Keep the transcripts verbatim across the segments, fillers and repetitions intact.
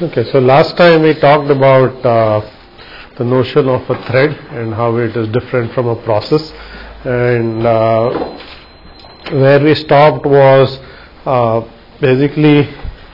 Okay, so last time we talked about uh, the notion of a thread and how it is different from a process, and uh, where we stopped was uh, basically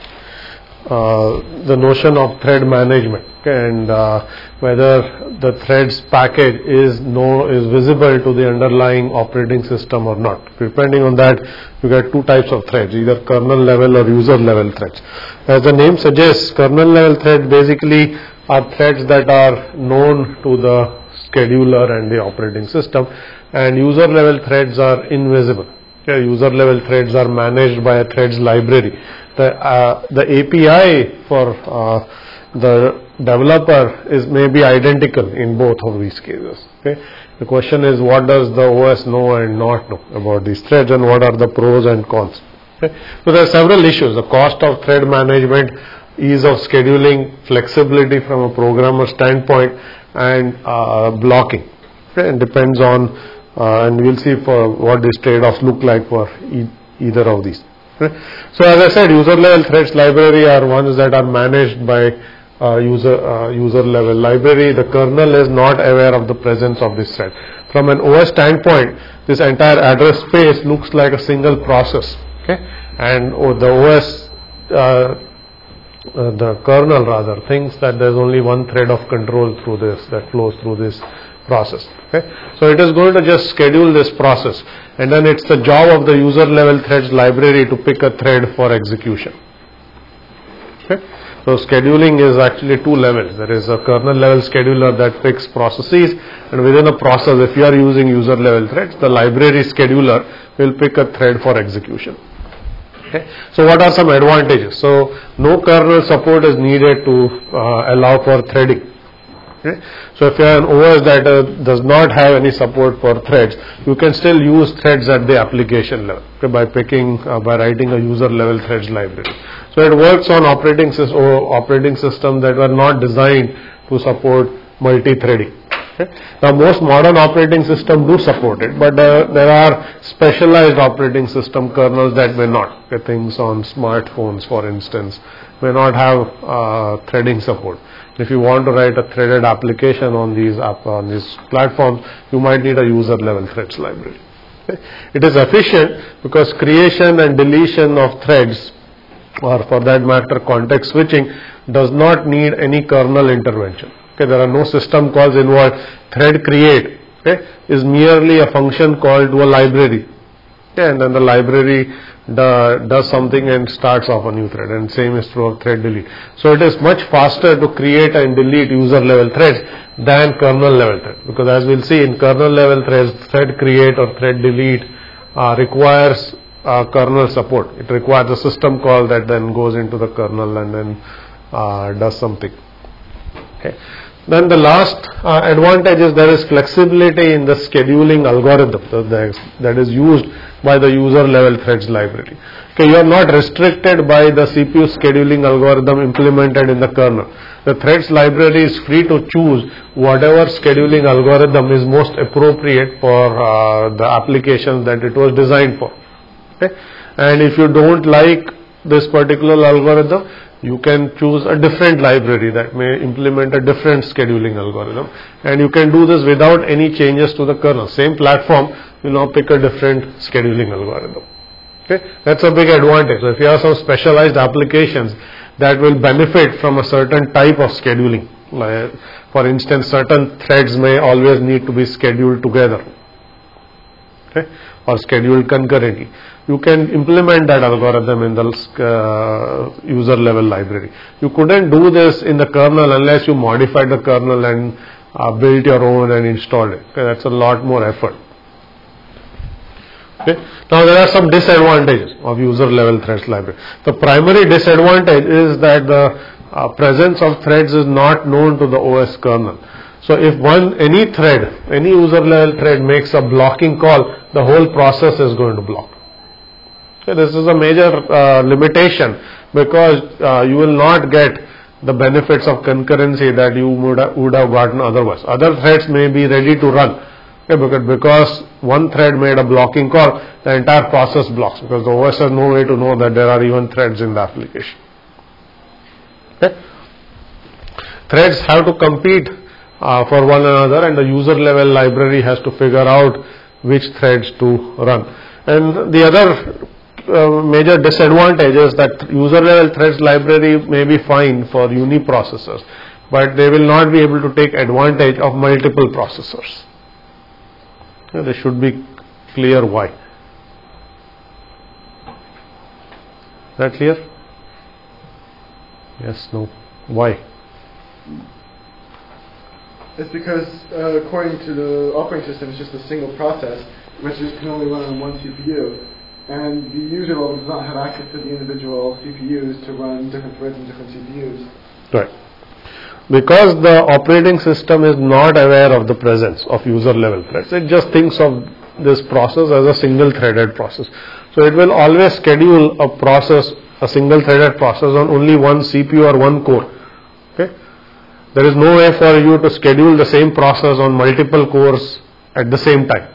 uh, the notion of thread management, and uh, whether the threads package is no is visible to the underlying operating system or not. Depending on that, you get two types of threads, either kernel level or user level threads. As the name suggests, kernel level threads basically are threads that are known to the scheduler and the operating system, and user level threads are invisible. Okay, user level threads are managed by a threads library. The uh, the A P I for uh, the developer is maybe identical in both of these cases. Okay, the question is, what does the O S know and not know about these threads, and what are the pros and cons? Okay. So there are several issues: the cost of thread management, ease of scheduling, flexibility from a programmer standpoint, and uh, blocking. Okay, and depends on, uh, and we'll see for what these trade-offs look like for e- either of these. Okay. So as I said, user level threads library are ones that are managed by uh, user uh, user level library. The kernel is not aware of the presence of this thread. From an O S standpoint, this entire address space looks like a single process. Okay, and oh, the O S, uh, uh, the kernel rather, thinks that there is only one thread of control through this that flows through this process. Okay, so it is going to just schedule this process, and then it's the job of the user level threads library to pick a thread for execution. Okay, so scheduling is actually two levels. There is a kernel level scheduler that picks processes, and within a process, if you are using user level threads, the library scheduler will pick a thread for execution. Okay. So what are some advantages? So no kernel support is needed to uh, allow for threading. Okay. So if you have an O S that uh, does not have any support for threads, you can still use threads at the application level, okay, by picking uh, by writing a user level threads library. So it works on operating system or operating systems that were not designed to support multi-threading. Okay. Now most modern operating systems do support it, but uh, there are specialized operating system kernels that may not. Okay. Things on smartphones, for instance, may not have uh, threading support. If you want to write a threaded application on these app, on these platforms, you might need a user level threads library. Okay. It is efficient because creation and deletion of threads, or for that matter context switching, does not need any kernel intervention. Okay, there are no system calls involved. Thread create, okay, is merely a function called to a library. Okay, and then the library do, does something and starts off a new thread, and same is true of thread delete. So it is much faster to create and delete user level threads than kernel level threads, because as we'll see, in kernel level threads, thread create or thread delete uh, requires uh, kernel support. It requires a system call that then goes into the kernel and then uh, does something. Okay. Then the last uh, advantage is there is flexibility in the scheduling algorithm that is used by the user level threads library. Okay, you are not restricted by the C P U scheduling algorithm implemented in the kernel. The threads library is free to choose whatever scheduling algorithm is most appropriate for uh, the applications that it was designed for. Okay, and if you don't like this particular algorithm, you can choose a different library that may implement a different scheduling algorithm, and you can do this without any changes to the kernel. Same platform will now pick a different scheduling algorithm. Okay, that's a big advantage. So if you have some specialized applications that will benefit from a certain type of scheduling, like for instance, certain threads may always need to be scheduled together, okay, or scheduled concurrently, you can implement that algorithm in the uh, user level library. You couldn't do this in the kernel unless you modified the kernel and uh, built your own and installed it. Okay, that's a lot more effort. Okay. Now there are some disadvantages of user level threads library. The primary disadvantage is that the uh, presence of threads is not known to the O S kernel. So if one any thread, any user level thread makes a blocking call, the whole process is going to block. Okay, this is a major uh, limitation, because uh, you will not get the benefits of concurrency that you would have, would have gotten otherwise. Other threads may be ready to run. Okay, because, because one thread made a blocking call, the entire process blocks, because the O S has no way to know that there are even threads in the application. Okay. threads have to compete uh, for one another, and the user level library has to figure out which threads to run. And the other uh, major disadvantage is that user level threads library may be fine for uniprocessors, but they will not be able to take advantage of multiple processors. Yeah, they should be clear why. Is that clear? Yes, no. Why? It's because uh, according to the operating system, it's just a single process which is, can only run on one C P U, and the user level does not have access to the individual C P Us to run different threads and different C P Us. Right. Because the operating system is not aware of the presence of user level threads, it just thinks of this process as a single threaded process. So it will always schedule a process, a single threaded process on only one C P U or one core. Okay. There is no way for you to schedule the same process on multiple cores at the same time.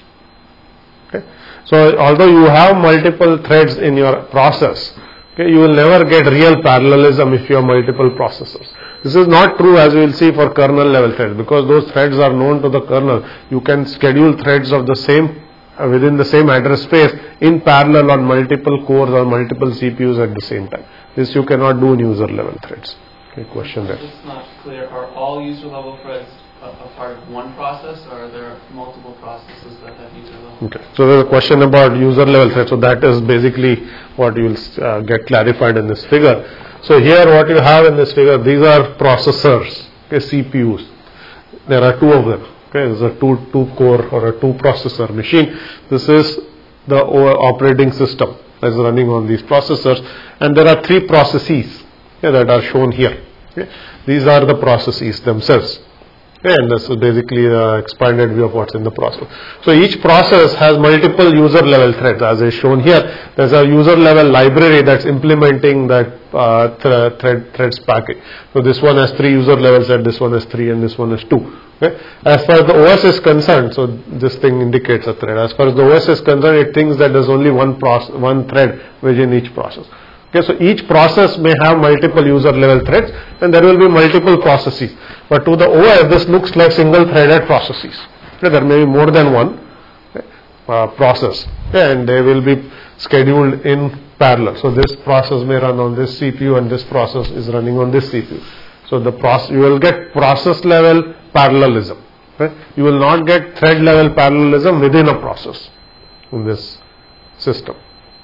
Okay. So although you have multiple threads in your process, okay, you will never get real parallelism if you have multiple processors. This is not true, as we will see, for kernel level threads, because those threads are known to the kernel. You can schedule threads of the same uh, within the same address space in parallel on multiple cores or multiple C P Us at the same time. This you cannot do in user level threads. Okay, question there. It's not clear. Are all user level threads a, a part of one process, or are there multiple processes that have user level? Okay. So there is a question about user level threads. So that is basically what you will uh, get clarified in this figure. So here what you have in this figure, these are processors, okay, C P Us. There are two of them. Okay, this is a two two core or a two processor machine. This is the operating system that is running on these processors, and there are three processes, okay, that are shown here. Okay. These are the processes themselves. Okay, and this is basically the expanded view of what's in the process. So each process has multiple user level threads, as is shown here. There's a user level library that's implementing that uh, th thread threads package. So this one has three user level threads, this one has three, and this one has two. Okay. As far as the O S is concerned, so this thing indicates a thread. As far as the O S is concerned, it thinks that there's only one process, one thread within each process. Okay, so each process may have multiple user level threads, and there will be multiple processes. But to the O S, this looks like single threaded processes. Okay, there may be more than one okay, uh, process, okay, and they will be scheduled in parallel. So this process may run on this C P U, and this process is running on this C P U. So the process, you will get process level parallelism. Okay? You will not get thread level parallelism within a process in this system.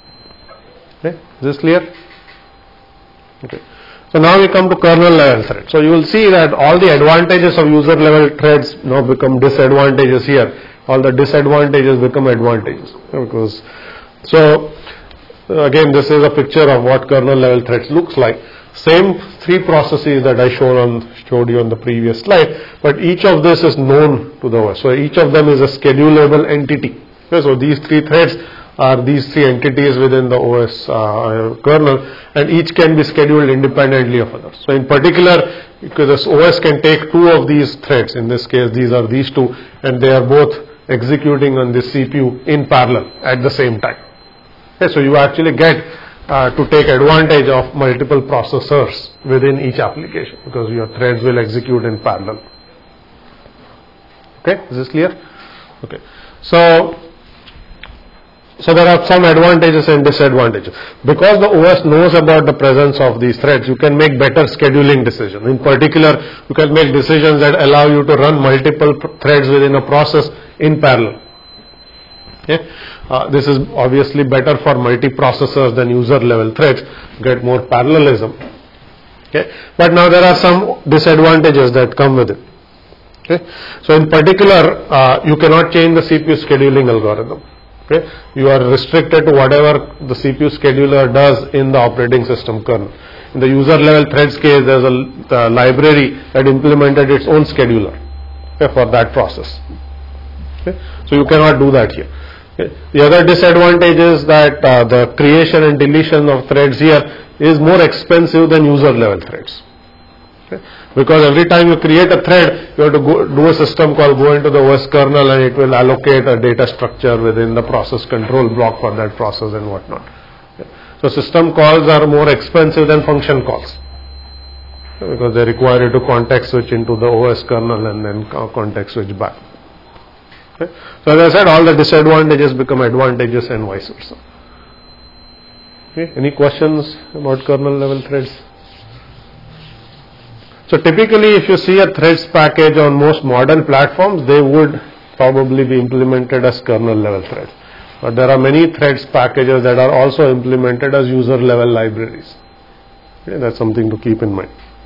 Okay, is this clear? Okay. So now we come to kernel level thread. So you will see that all the advantages of user level threads now become disadvantages here. All the disadvantages become advantages. Because so again, this is a picture of what kernel level threads looks like. Same three processes that I showed on showed you on the previous slide, but each of this is known to the O S. So each of them is a schedulable entity. Okay, so these three threads are these three entities within the O S uh, kernel, and each can be scheduled independently of others. So in particular, because this O S can take two of these threads, in this case these are these two, and they are both executing on this C P U in parallel at the same time. Okay, so you actually get uh, to take advantage of multiple processors within each application, because your threads will execute in parallel. Okay, is this clear? Okay, so So there are some advantages and disadvantages. Because the O S knows about the presence of these threads, you can make better scheduling decisions. In particular, you can make decisions that allow you to run multiple threads within a process in parallel. Okay? Uh, this is obviously better for multiprocessors than user level threads, get more parallelism. Okay? But now there are some disadvantages that come with it. Okay? So in particular, uh, you cannot change the C P U scheduling algorithm. Okay. You are restricted to whatever the C P U scheduler does in the operating system kernel. In the user level threads case, there is a the library that implemented its own scheduler, okay, for that process. Okay. So you cannot do that here. Okay. The other disadvantage is that uh, the creation and deletion of threads here is more expensive than user level threads. Okay. Because every time you create a thread, you have to go, do a system call, go into the O S kernel, and it will allocate a data structure within the process control block for that process and whatnot. Okay. So system calls are more expensive than function calls. because they require you to context switch into the O S kernel and then context switch back. Okay. So as I said, all the disadvantages become advantages and vice versa. Okay. Any questions about kernel level threads? So typically if you see a threads package on most modern platforms, they would probably be implemented as kernel level threads. But there are many threads packages that are also implemented as user level libraries. Okay, that's something to keep in mind.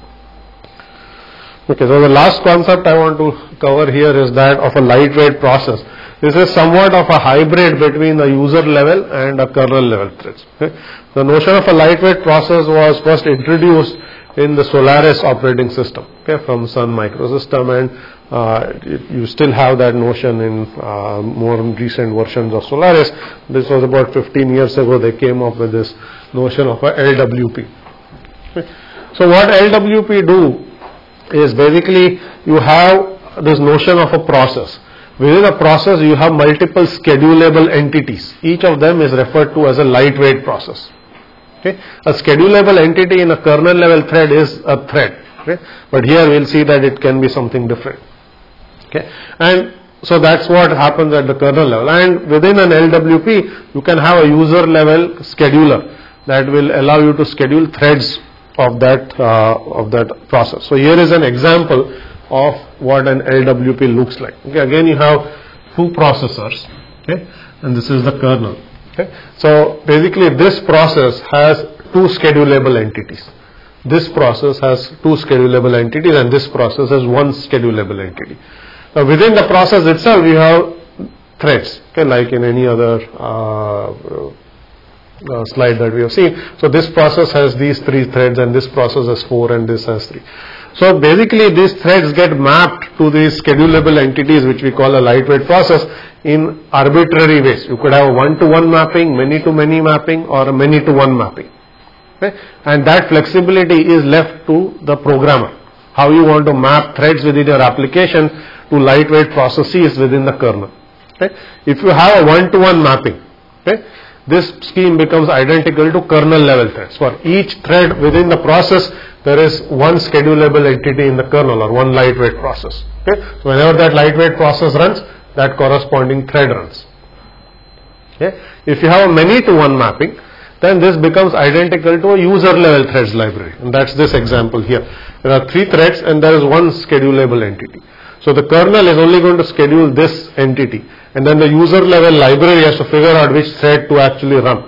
Okay, so the last concept I want to cover here is that of a lightweight process. This is somewhat of a hybrid between a user level and a kernel level threads. Okay. The notion of a lightweight process was first introduced in the Solaris operating system, okay, from Sun Microsystem, and uh, you still have that notion in uh, more recent versions of Solaris. This was about fifteen years ago they came up with this notion of a L W P. Okay. So what L W P do is basically you have this notion of a process. Within a process you have multiple schedulable entities. Each of them is referred to as a lightweight process. Okay. A schedulable entity in a kernel level thread is a thread, okay. But here we will see that it can be something different. Okay. And so that's what happens at the kernel level. And within an L W P, you can have a user level scheduler that will allow you to schedule threads of that uh, of that process. So here is an example of what an L W P looks like. Okay. Again, you have two processors, okay, and this is the kernel. Okay. So basically this process has two schedulable entities. This process has two schedulable entities and this process has one schedulable entity. Now within the process itself you have threads, okay, like in any other uh, uh, slide that we have seen. So this process has these three threads and this process has four and this has three. So basically these threads get mapped to these schedulable entities which we call a lightweight process in arbitrary ways. You could have a one-to-one mapping, many-to-many mapping, or a many-to-one mapping. Okay? And that flexibility is left to the programmer. How you want to map threads within your application to lightweight processes within the kernel. Okay? If you have a one-to-one mapping, okay, this scheme becomes identical to kernel level threads. For each thread within the process, there is one schedulable entity in the kernel or one lightweight process. Okay? So whenever that lightweight process runs, that corresponding thread runs. Okay? If you have a many-to-one mapping, then this becomes identical to a user level threads library, and that's this example here. There are three threads and there is one schedulable entity. So the kernel is only going to schedule this entity, and then the user level library has to figure out which thread to actually run.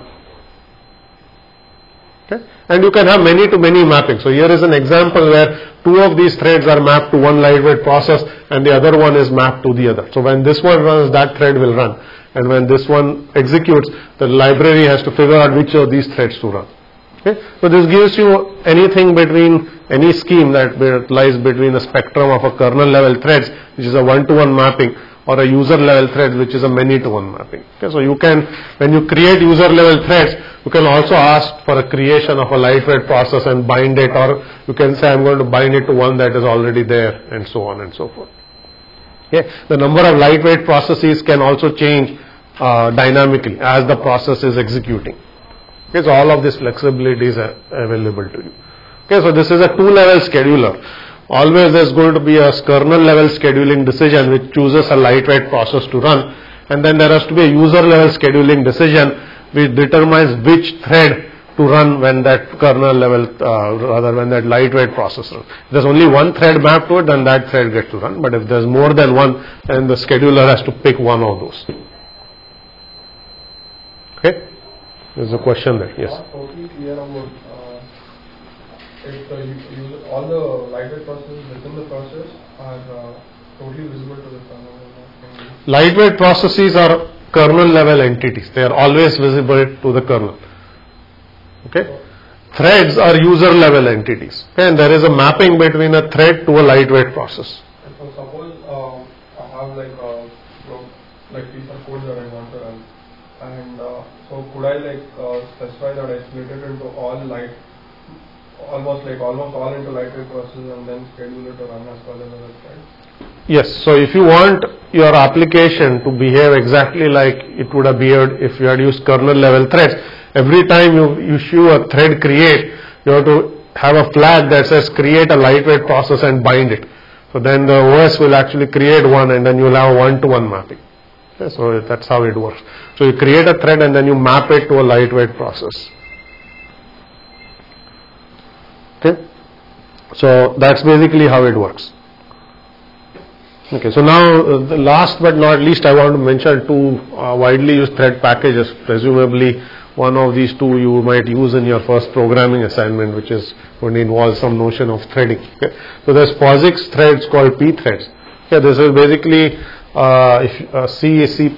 Okay? And you can have many to many mapping. So here is an example where two of these threads are mapped to one lightweight process and the other one is mapped to the other. So when this one runs, that thread will run, and when this one executes, the library has to figure out which of these threads to run. Okay? So this gives you anything between any scheme that lies between the spectrum of a kernel level threads, which is a one-to-one mapping, or a user level threads, which is a many-to-one mapping. Okay? So you can, when you create user level threads, you can also ask for a creation of a lightweight process and bind it, or you can say I'm going to bind it to one that is already there, and so on and so forth. Okay? The number of lightweight processes can also change uh, dynamically as the process is executing. Okay? So all of this flexibility is uh, available to you. Okay, so this is a two-level scheduler. Always there is going to be a kernel level scheduling decision which chooses a lightweight process to run, and then there has to be a user level scheduling decision which determines which thread to run when that kernel level, uh, rather when that lightweight process runs. If there is only one thread mapped to it, then that thread gets to run, but if there is more than one, then the scheduler has to pick one of those. Okay, there is a question there. Yes. Totally clear about If the user, all the lightweight processes within the process are uh, totally visible to the kernel. Lightweight processes are kernel level entities. They are always visible to the kernel. Okay. Threads are user level entities. Okay? And there is a mapping between a thread to a lightweight process. So suppose uh, I have like a like piece of code that I want to run, and uh, so could I like uh, specify that I split it into all light. Almost like almost all into lightweight process and then schedule it to run as well as other threads? Yes. So if you want your application to behave exactly like it would have behaved if you had used kernel level threads, every time you issue a thread create, you have to have a flag that says create a lightweight process and bind it. So then the O S will actually create one, and then you will have a one-to-one mapping. Okay, so that's how it works. So you create a thread and then you map it to a lightweight process. Okay, so that's basically how it works. Okay, so now uh, the last but not least, I want to mention two uh, widely used thread packages. Presumably one of these two you might use in your first programming assignment, which is going to involve some notion of threading. Okay. So there's POSIX threads called pthreads. Okay, this is basically uh, if, uh, C, C++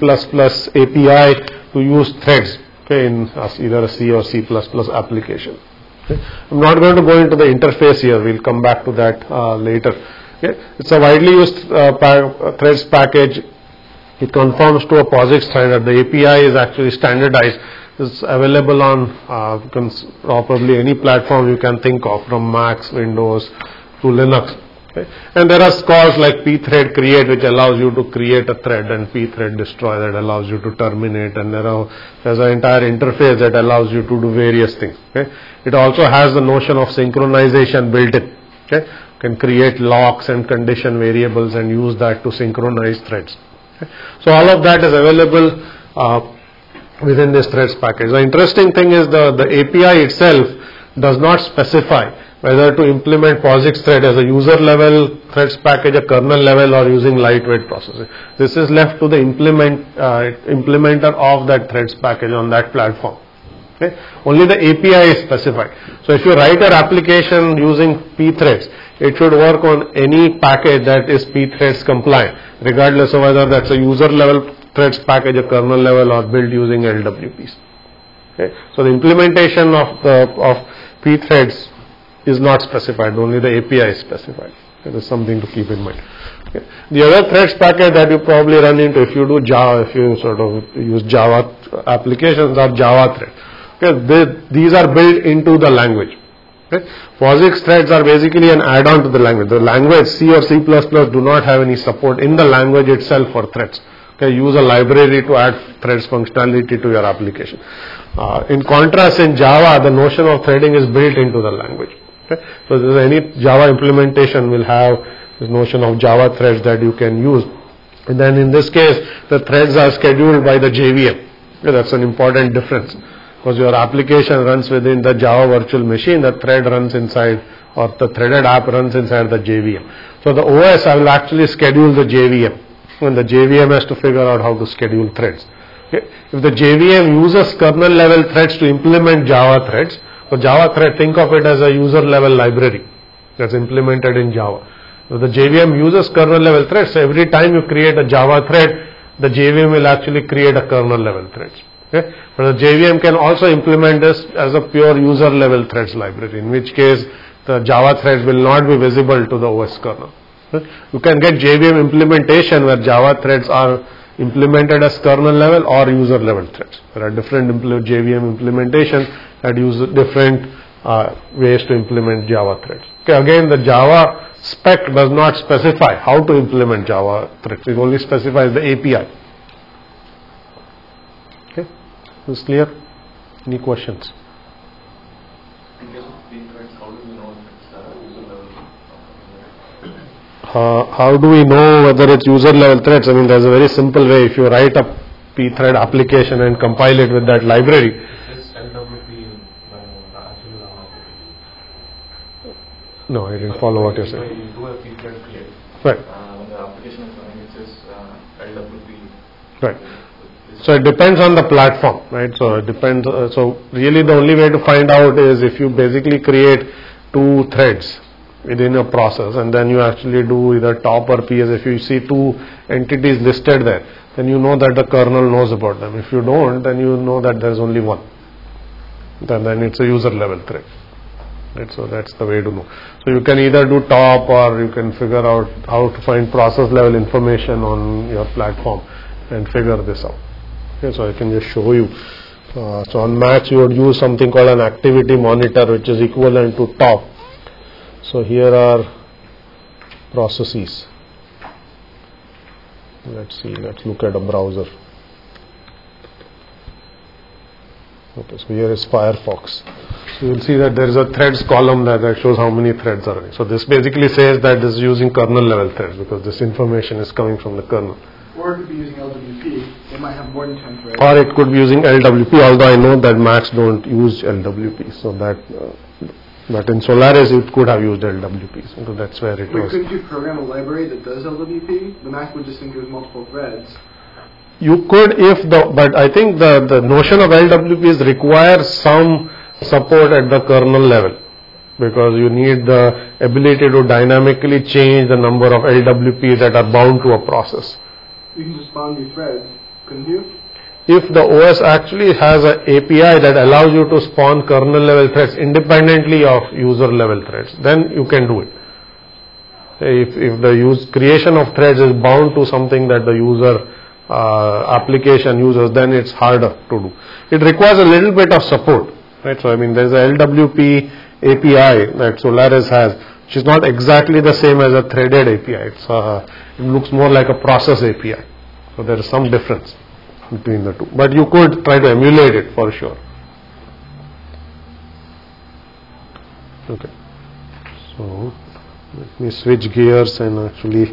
A P I to use threads, okay, in uh, either a C or C++ application. Okay. I'm not going to go into the interface here. We'll come back to that uh, later. Okay. It's a widely used uh, pa- threads package. It conforms to a POSIX standard. The A P I is actually standardized. It's available on uh, probably any platform you can think of, from Macs, Windows to Linux. Okay. And there are calls like pthread create, which allows you to create a thread, and pthread destroy, that allows you to terminate, and there are, there's an entire interface that allows you to do various things. Okay. It also has the notion of synchronization built in. Okay. You can create locks and condition variables and use that to synchronize threads. Okay. So all of that is available uh, within this threads package. The interesting thing is the, the A P I itself does not specify whether to implement POSIX thread as a user level threads package, a kernel level, or using lightweight processing. This is left to the implement uh, implementer of that threads package on that platform. Okay. Only the A P I is specified. So if you write your application using pthreads, it should work on any package that is pthreads compliant, regardless of whether that's a user level threads package, a kernel level, or built using L W Ps. Okay. So the implementation of the of pthreads is not specified, only the A P I is specified. That is something to keep in mind. Okay. The other threads package that you probably run into if you do Java, if you sort of use Java applications, are Java threads. Okay. They, these are built into the language. Okay. POSIX threads are basically an add-on to the language. The language C or C plus plus do not have any support in the language itself for threads. Okay, use a library to add threads functionality to your application. Uh, in contrast, in Java, the notion of threading is built into the language. Okay, so there's any Java implementation will have this notion of Java threads that you can use. And then in this case, the threads are scheduled by the J V M. Okay, that's an important difference, because your application runs within the Java virtual machine, the thread runs inside, or the threaded app runs inside the J V M. So the O S I will actually schedule the J V M. When the J V M has to figure out how to schedule threads. Okay. If the J V M uses kernel level threads to implement Java threads, so Java thread, think of it as a user level library that's implemented in Java. So the J V M uses kernel level threads, so every time you create a Java thread, the J V M will actually create a kernel level threads. Okay. But the J V M can also implement this as a pure user level threads library, in which case the Java threads will not be visible to the O S kernel. You can get J V M implementation where Java threads are implemented as kernel level or user level threads. There are different impl- J V M implementation that use different uh, ways to implement Java threads. Okay, again, the Java spec does not specify how to implement Java threads. It only specifies the A P I. Okay, is clear? Any questions? In case of pthreads, how do we know if it's uh, user level? Uh, how do we know whether it's user level threads? I mean, there's a very simple way. If you write a pthread application and compile it with that library. No, I didn't follow what you're saying. You do a pthread create. Right. Uh, when the application is running, it says uh, L W P. Right. So it depends on the platform, right? So it depends. Uh, so really, the only way to find out is if you basically create two threads within a process, and then you actually do either top or P S. If you see two entities listed there, then you know that the kernel knows about them. If you don't, then you know that there is only one. Then, then it's a user level thread. Right? So that's the way to know. So you can either do top, or you can figure out how to find process level information on your platform and figure this out. Okay, so I can just show you. Uh, so on Macs you would use something called an activity monitor, which is equivalent to top. So here are processes. Let's see, let's look at a browser. Okay, so here is Firefox. So you will see that there is a threads column that, that shows how many threads are running. So this basically says that this is using kernel level threads because this information is coming from the kernel. Or it could be using L W P. They might have more than ten threads. Or it could be using L W P, although I know that Macs don't use L W P. So that, uh, but in Solaris it could have used L W P. So that's where it Wait, was. couldn't you program a library that does L W P? The Mac would just think it was multiple threads. You could if the, but I think the, the notion of L W P is requires some support at the kernel level because you need the ability to dynamically change the number of L W P that are bound to a process. You can just spawn new threads, couldn't you? If the O S actually has an A P I that allows you to spawn kernel level threads independently of user level threads, then you can do it. If, if the use, creation of threads is bound to something that the user uh, application uses, then it's harder to do. It requires a little bit of support. Right, so I mean, there's a L W P A P I that Solaris has, which is not exactly the same as a threaded A P I. It's uh, it looks more like a process A P I. So there is some difference between the two. But you could try to emulate it for sure. Okay. So let me switch gears and actually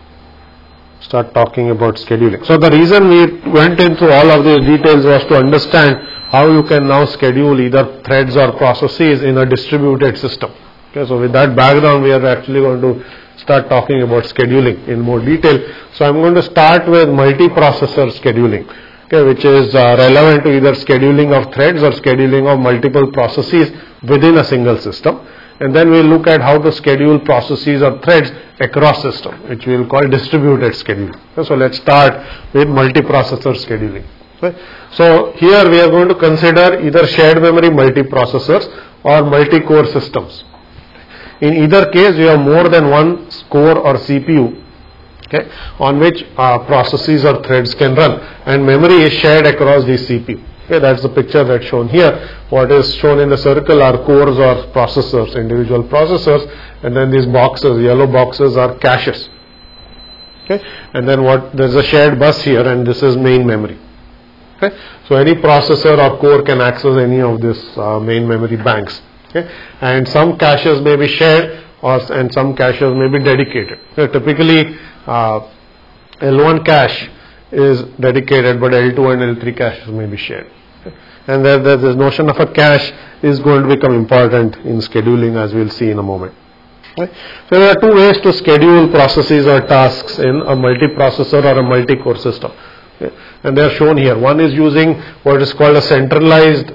start talking about scheduling. So the reason we went into all of these details was to understand how you can now schedule either threads or processes in a distributed system. Okay, so with that background, we are actually going to start talking about scheduling in more detail. So I'm going to start with multiprocessor scheduling, okay, which is uh, relevant to either scheduling of threads or scheduling of multiple processes within a single system. And then we'll look at how to schedule processes or threads across system, which we will call distributed scheduling. Okay, so let's start with multiprocessor scheduling. Okay. So here we are going to consider either shared memory multiprocessors or multi-core systems. In either case, you have more than one core or C P U, okay, on which uh, processes or threads can run, and memory is shared across the C P U. Okay, that's the picture that's shown here. What is shown in the circle are cores or processors, individual processors, and then these boxes, yellow boxes, are caches. Okay, and then what? There's a shared bus here, and this is main memory. Okay. So any processor or core can access any of these uh, main memory banks. Okay. And some caches may be shared, or and some caches may be dedicated. Okay. Typically, uh, L one cache is dedicated, but L two and L three caches may be shared. Okay. And there, there, this notion of a cache is going to become important in scheduling, as we'll see in a moment. Okay. So there are two ways to schedule processes or tasks in a multiprocessor or a multi-core system. Okay. And they are shown here. One is using what is called a centralized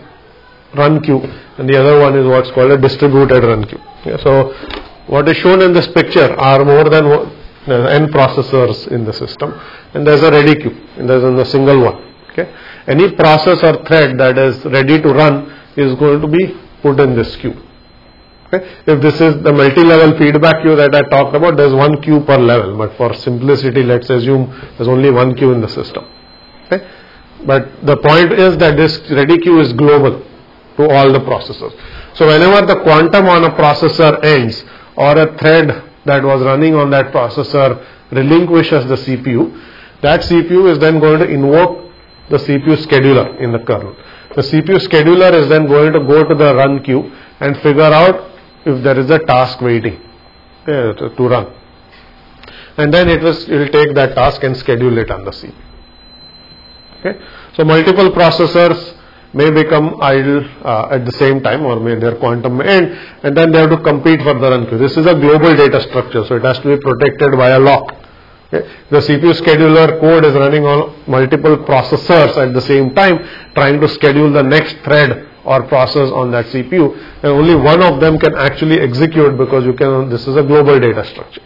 run queue, and the other one is what's called a distributed run queue. Okay. So what is shown in this picture are more than one, uh, n processors in the system, and there's a ready queue, and there's a single one. Okay. Any process or thread that is ready to run is going to be put in this queue. Okay. If this is the multi-level feedback queue that I talked about, there's one queue per level, but for simplicity, let's assume there's only one queue in the system. Okay. But the point is that this ready queue is global to all the processors. So whenever the quantum on a processor ends, or a thread that was running on that processor relinquishes the C P U, that C P U is then going to invoke the C P U scheduler in the kernel. The C P U scheduler is then going to go to the run queue and figure out if there is a task waiting uh, to, to run, and then it will, it will take that task and schedule it on the C P U. Okay. So multiple processors may become idle uh, at the same time, or may their quantum may end, and then they have to compete for the run queue. This is a global data structure, so it has to be protected by a lock. Okay. The C P U scheduler code is running on multiple processors at the same time, trying to schedule the next thread or process on that C P U, and only one of them can actually execute because you can. This is a global data structure.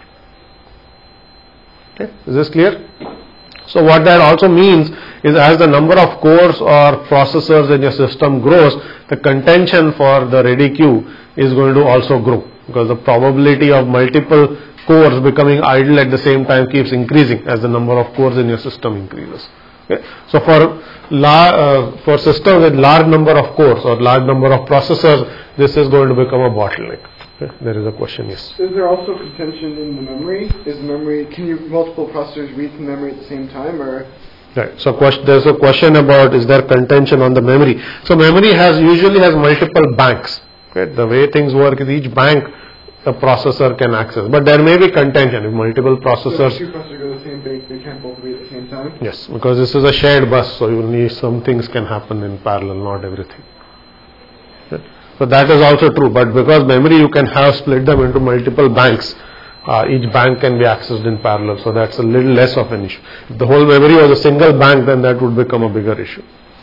Okay. Is this clear? So what that also means is, as the number of cores or processors in your system grows, the contention for the ready queue is going to also grow, because the probability of multiple cores becoming idle at the same time keeps increasing as the number of cores in your system increases. Okay. So for la uh, for systems with large number of cores or large number of processors, this is going to become a bottleneck. Okay. There is a question, yes. Is there also contention in the memory? Is memory, can you multiple processors read from memory at the same time, or Right. So question, there's a question about is there contention on the memory. So memory has usually has multiple banks. Right? The way things work is each bank a processor can access, but there may be contention if multiple processors. So if two processors go to the same bank, they can't both be at the same time. Yes, because this is a shared bus, so you need some things can happen in parallel, not everything. Right? So that is also true, but because memory you can have split them into multiple banks. Uh, each bank can be accessed in parallel, so that's a little less of an issue. If the whole memory was a single bank, then that would become a bigger issue.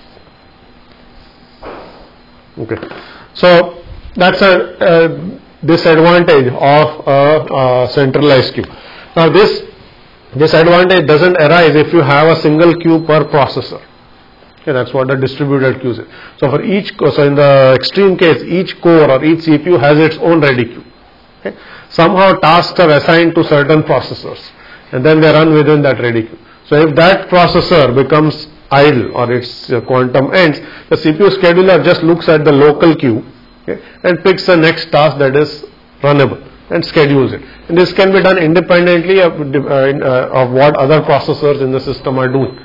Okay, so that's a, a disadvantage of a, a centralized queue. Now this disadvantage doesn't arise if you have a single queue per processor. Okay, that's what a distributed queue is. So for each, so in the extreme case, each core or each C P U has its own ready queue. Okay. Somehow tasks are assigned to certain processors and then they run within that ready queue. So if that processor becomes idle or its uh, quantum ends, the C P U scheduler just looks at the local queue, okay, and picks the next task that is runnable and schedules it. And this can be done independently of, uh, of what other processors in the system are doing.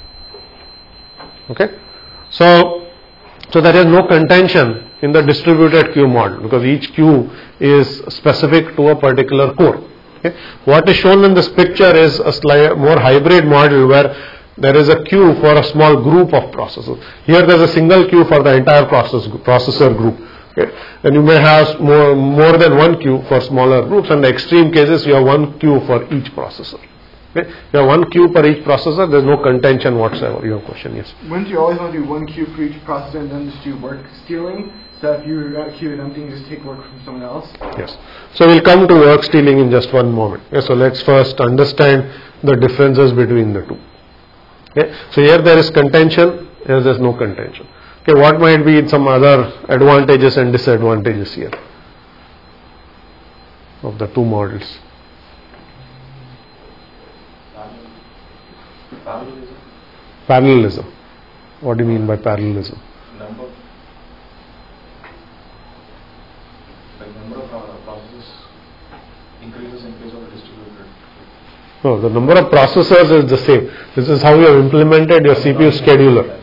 Okay. So, so there is no contention in the distributed queue model because each queue is specific to a particular core. Okay. What is shown in this picture is a slightly more hybrid model where there is a queue for a small group of processors. Here there is a single queue for the entire process, processor group. Okay. And you may have more, more than one queue for smaller groups, and in the extreme cases you have one queue for each processor. Okay. You have one queue per each processor, there is no contention whatsoever. Your question, yes? Wouldn't you always want to do one queue for each processor and then just do work stealing? So if you got a queue and empty, just take work from someone else? Yes. So we'll come to work stealing in just one moment. Okay. So let's first understand the differences between the two. Okay. So here there is contention, here there is no contention. Okay. What might be some other advantages and disadvantages here of the two models? Parallelism. Parallelism. What do you mean by parallelism? Number. The number of uh, processes increases in case of a distributed. No, the number of processors is the same. This is how you have implemented your C P U scheduler.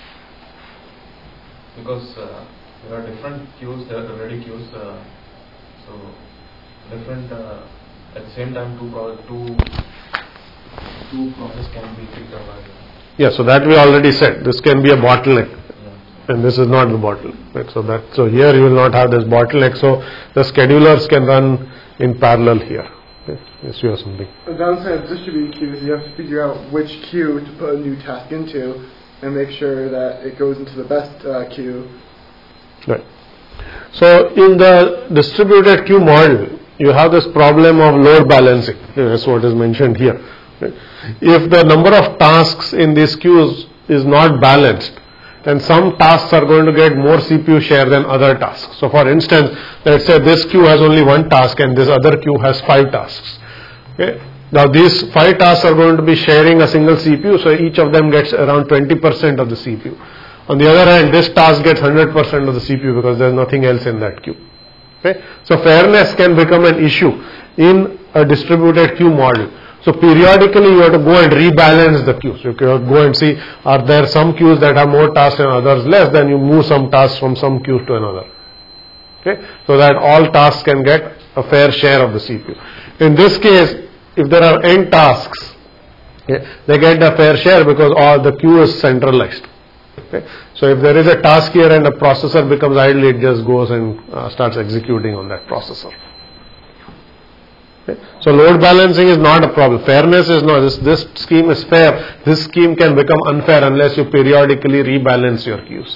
Because uh, there are different queues, there are ready queues, uh, so different uh, at the same time two pro- two two processes can be picked up. Yeah, so that we already said. This can be a bottleneck, and this is not the bottleneck. Right? So that so here you will not have this bottleneck. So the schedulers can run in parallel here. Okay. Yes, you have something. The downside of distributed queues, you have to figure out which queue to put a new task into, and make sure that it goes into the best uh, queue. Right. So in the distributed queue model, you have this problem of load balancing. That's what is mentioned here. Right. If the number of tasks in these queues is not balanced, then some tasks are going to get more C P U share than other tasks. So for instance, let's say this queue has only one task and this other queue has five tasks. Okay. Now these five tasks are going to be sharing a single C P U, so each of them gets around twenty percent of the C P U. On the other hand, this task gets one hundred percent of the C P U because there is nothing else in that queue. Okay. So fairness can become an issue in a distributed queue model. So periodically you have to go and rebalance the queues. You can go and see, are there some queues that have more tasks and others less, then you move some tasks from some queue to another. Okay. So that all tasks can get a fair share of the C P U. In this case, if there are n tasks, okay, they get a fair share because all the queue is centralized. Okay. So if there is a task here and a processor becomes idle, it just goes and uh, starts executing on that processor. Okay. So load balancing is not a problem. Fairness is not. This, this scheme is fair. This scheme can become unfair unless you periodically rebalance your queues.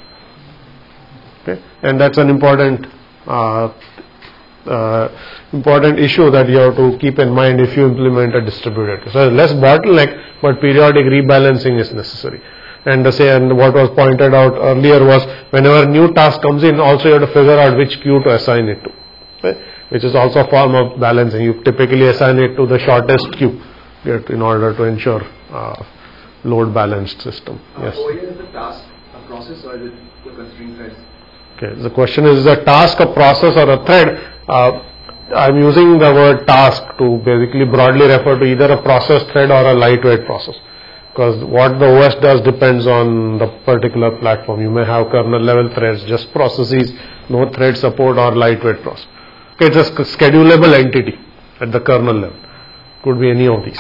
Okay. And that's an important uh, uh, important issue that you have to keep in mind if you implement a distributed. So less bottleneck, but periodic rebalancing is necessary. And the say, and what was pointed out earlier was whenever new task comes in, also you have to figure out which queue to assign it to. Okay. Which is also a form of balancing. You typically assign it to the shortest queue in order to ensure uh, load balanced system. Yes. Uh, over here is the task a process or is it the constraint thread? Okay. The question is, is a task a process or a thread? Uh, I'm using the word task to basically broadly refer to either a process thread or a lightweight process. because what the O S does depends on the particular platform. You may have kernel level threads, just processes, no thread support or lightweight process. Okay, it's a schedulable entity at the kernel level. Could be any of these.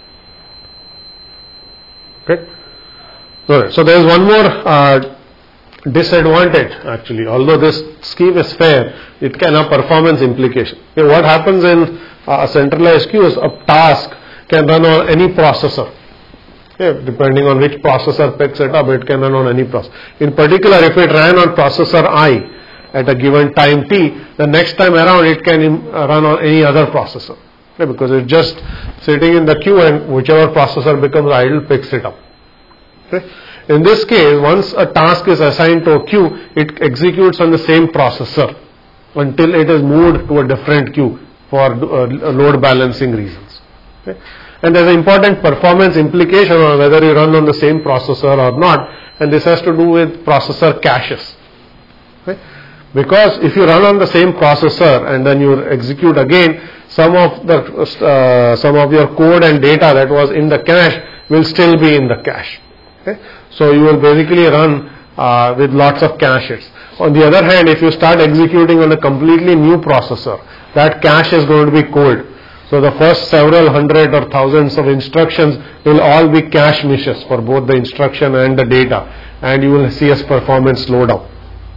Okay. Alright, so there is one more uh, disadvantage actually. Although this scheme is fair, it can have performance implication. Okay, what happens in uh, a centralized queue is a task can run on any processor. Okay, depending on which processor picks it up, it can run on any processor. In particular, if it ran on processor I at a given time t, the next time around it can im- run on any other processor. Okay, because it's just sitting in the queue and whichever processor becomes idle picks it up. Okay. In this case, once a task is assigned to a queue, it executes on the same processor until it is moved to a different queue for uh, load balancing reasons. Okay. And there is an important performance implication on whether you run on the same processor or not, and this has to do with processor caches. Okay. Because if you run on the same processor and then you execute again, some of the uh, some of your code and data that was in the cache will still be in the cache. Okay. So you will basically run uh, with lots of cache hits. On the other hand, if you start executing on a completely new processor, that cache is going to be cold. So the first several hundred or thousands of instructions will all be cache misses for both the instruction and the data, and you will see a performance slowdown.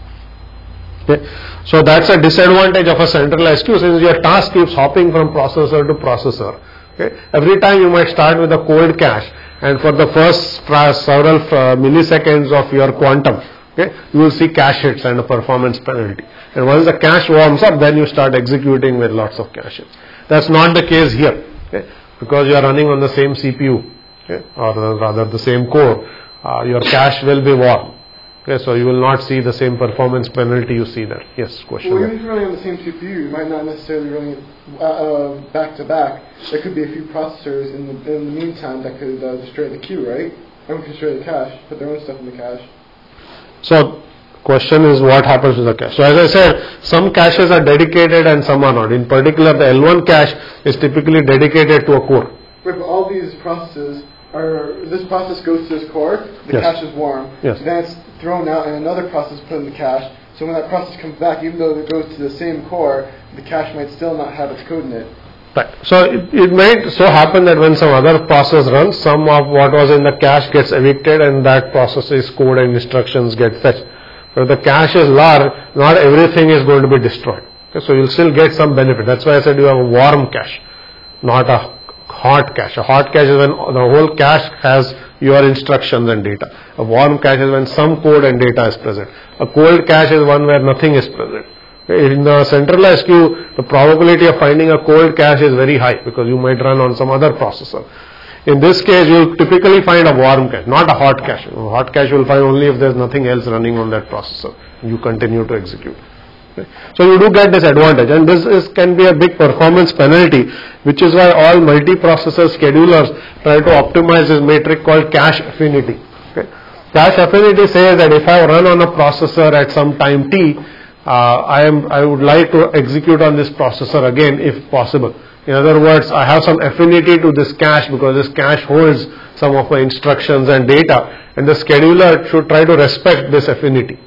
Okay. So that's a disadvantage of a centralized queue, since your task keeps hopping from processor to processor. Okay. Every time you might start with a cold cache, and for the first several uh, milliseconds of your quantum, okay, you will see cache hits and a performance penalty. And once the cache warms up, then you start executing with lots of cache hits. That's not the case here, okay, because you are running on the same C P U, okay, or rather the same core. Uh, your cache will be warm. Okay, so you will not see the same performance penalty you see there. Yes, question. Well, even if you're running on the same C P U, you might not necessarily running it uh, uh, back to back. There could be a few processors in the in the meantime that could uh, destroy the queue, right? Or destroy the cache, put their own stuff in the cache. So, question is what happens to the cache. So, as I said, some caches are dedicated and some are not. In particular, the L one cache is typically dedicated to a core. But all these processes are, this process goes to this core, the Yes. cache is warm, Yes. then it's thrown out and another process put in the cache. So when that process comes back, even though it goes to the same core, the cache might still not have its code in it. Right. So, it, it might so happen that when some other process runs, some of what was in the cache gets evicted and that process's code and instructions get fetched. But if the cache is large, not everything is going to be destroyed. Okay, so you'll still get some benefit. That's why I said you have a warm cache, not a hot cache. A hot cache is when the whole cache has your instructions and data. A warm cache is when some code and data is present. A cold cache is one where nothing is present. In the centralized queue, the probability of finding a cold cache is very high because you might run on some other processor. In this case, you will typically find a warm cache, not a hot cache. A hot cache you will find only if there is nothing else running on that processor. You continue to execute. Okay. So you do get this advantage, and this is, can be a big performance penalty, which is why all multiprocessor schedulers try to optimize this metric called cache affinity. Okay. Cache affinity says that if I run on a processor at some time t, uh, I am I would like to execute on this processor again if possible. In other words, I have some affinity to this cache because this cache holds some of my instructions and data, and the scheduler should try to respect this affinity.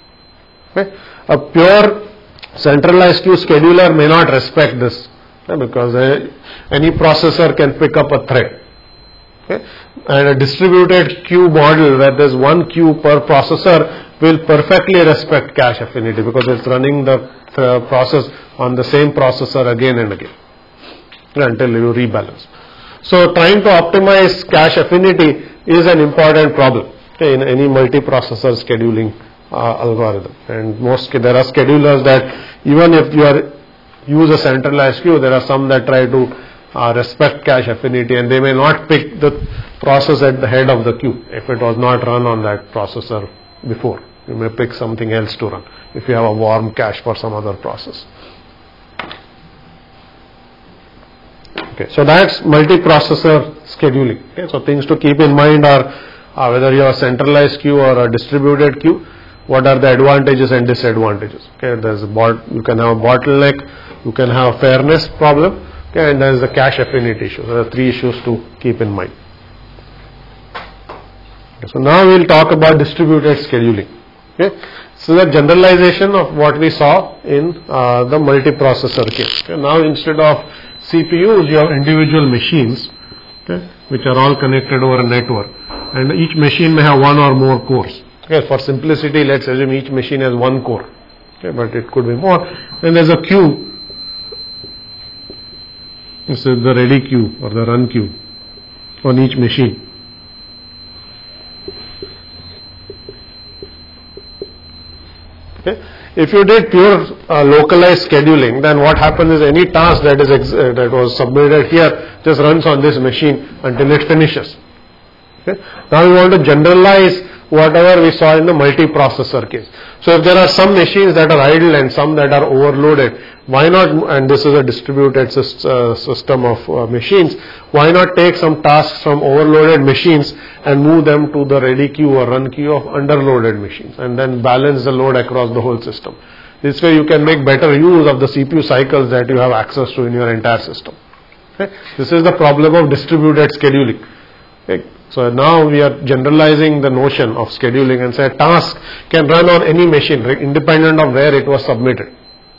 Okay. A pure centralized queue scheduler may not respect this, okay, because uh, any processor can pick up a thread. Okay. And a distributed queue model where there is one queue per processor will perfectly respect cache affinity because it's running the uh, process on the same processor again and again until you rebalance. So trying to optimize cache affinity is an important problem, okay, in any multiprocessor scheduling uh, algorithm. And most there are schedulers that even if you are use a centralized queue, there are some that try to uh, respect cache affinity, and they may not pick the process at the head of the queue if it was not run on that processor before. You may pick something else to run if you have a warm cache for some other process. Okay, so that's multiprocessor scheduling. Okay, so things to keep in mind are uh, whether you have a centralized queue or a distributed queue, what are the advantages and disadvantages. Okay, there's a bot, you can have a bottleneck, you can have a fairness problem, okay, and there's the cache affinity issue. So there are three issues to keep in mind. So now we will talk about distributed scheduling. Okay. So the generalization of what we saw in uh, the multiprocessor case. Okay. Now instead of C P Us, you have individual machines, okay, which are all connected over a network, and each machine may have one or more cores. Okay. For simplicity, let's assume each machine has one core, okay, but it could be more. Then there is a queue. This is the ready queue or the run queue on each machine. Okay. If you did pure uh, localized scheduling, then what happens is any task that is ex uh, that was submitted here just runs on this machine until it finishes. Okay. Now we want to generalize whatever we saw in the multiprocessor case. So if there are some machines that are idle and some that are overloaded, why not, and this is a distributed uh, system of uh, machines, why not take some tasks from overloaded machines and move them to the ready queue or run queue of underloaded machines and then balance the load across the whole system. This way you can make better use of the C P U cycles that you have access to in your entire system. Okay? This is the problem of distributed scheduling. Okay? So now we are generalizing the notion of scheduling and say a task can run on any machine independent of where it was submitted.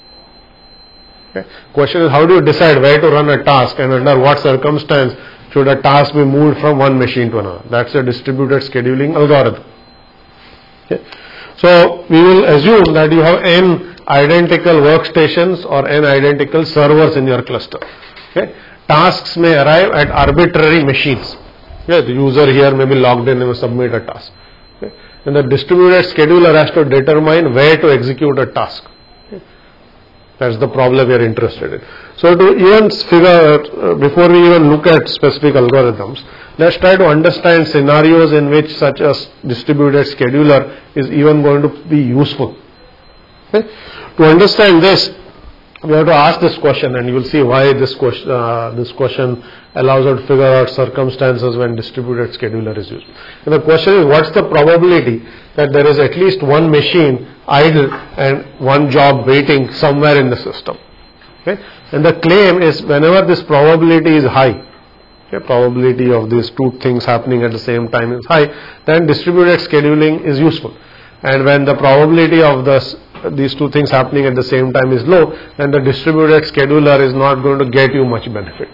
Okay. Question is, how do you decide where to run a task and under what circumstance should a task be moved from one machine to another? That's a distributed scheduling algorithm. Okay. So we will assume that you have n identical workstations or n identical servers in your cluster. Okay. Tasks may arrive at arbitrary machines. Yeah, the user here may be logged in and will submit a task. Okay. And the distributed scheduler has to determine where to execute a task. Okay. That's the problem we are interested in. So to even figure, uh, before we even look at specific algorithms, let's try to understand scenarios in which such a distributed scheduler is even going to be useful. Okay. To understand this, we have to ask this question, and you will see why this question, uh, this question allows us to figure out circumstances when distributed scheduler is used. And the question is, what's the probability that there is at least one machine idle and one job waiting somewhere in the system? Okay? And the claim is whenever this probability is high, okay, probability of these two things happening at the same time is high, then distributed scheduling is useful. And when the probability of this these two things happening at the same time is low, then the distributed scheduler is not going to get you much benefit.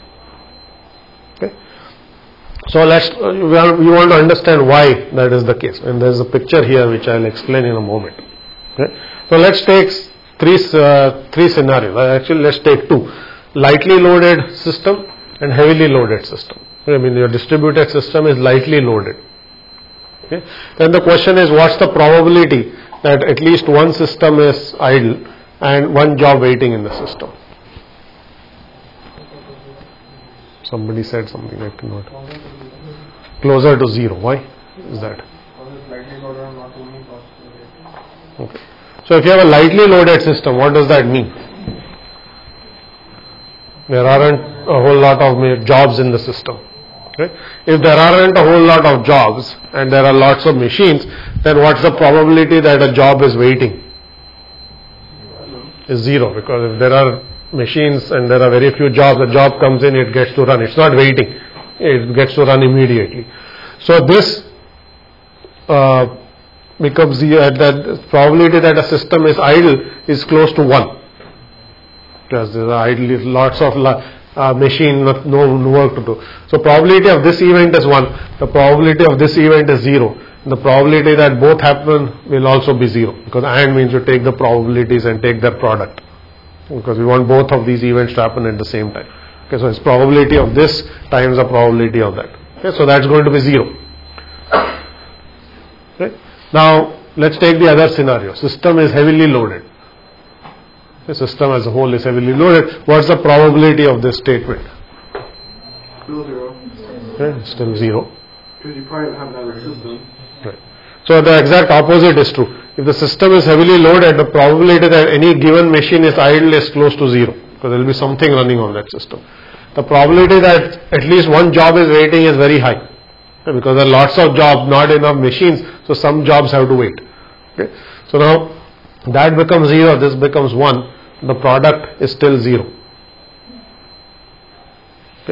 Okay. So let's uh, we, are, we want to understand why that is the case, and there is a picture here which I will explain in a moment. Okay. So let's take three uh, three scenarios. Actually, let's take two: lightly loaded system and heavily loaded system. I mean, your distributed system is lightly loaded. Okay. Then the question is, what's the probability that at least one system is idle and one job waiting in the system? Somebody said something I cannot. Closer to zero. Why is that? Okay. So if you have a lightly loaded system, what does that mean? There aren't a whole lot of jobs in the system. Okay. If there aren't a whole lot of jobs and there are lots of machines, then what's the probability that a job is waiting? Is zero, because if there are machines and there are very few jobs, a job comes in, it gets to run. It's not waiting. It gets to run immediately. So this uh, becomes the, uh, the probability that a system is idle is close to one. Because there are idle, lots of Uh, machine with no work to do. So probability of this event is one, the probability of this event is zero. The probability that both happen will also be zero, because AND means you take the probabilities and take their product, because we want both of these events to happen at the same time. Okay, so it's probability of this times the probability of that. Okay, so that's going to be zero. Okay. Now let's take the other scenario. System is heavily loaded. The system as a whole is heavily loaded. What's the probability of this statement? Still zero. Okay, still zero. Because you probably have another system. Right. So the exact opposite is true. If the system is heavily loaded, the probability that any given machine is idle is close to zero, because there will be something running on that system. The probability that at least one job is waiting is very high, okay, because there are lots of jobs, not enough machines, so some jobs have to wait. Okay. So now that becomes zero, this becomes one, the product is still zero. Okay.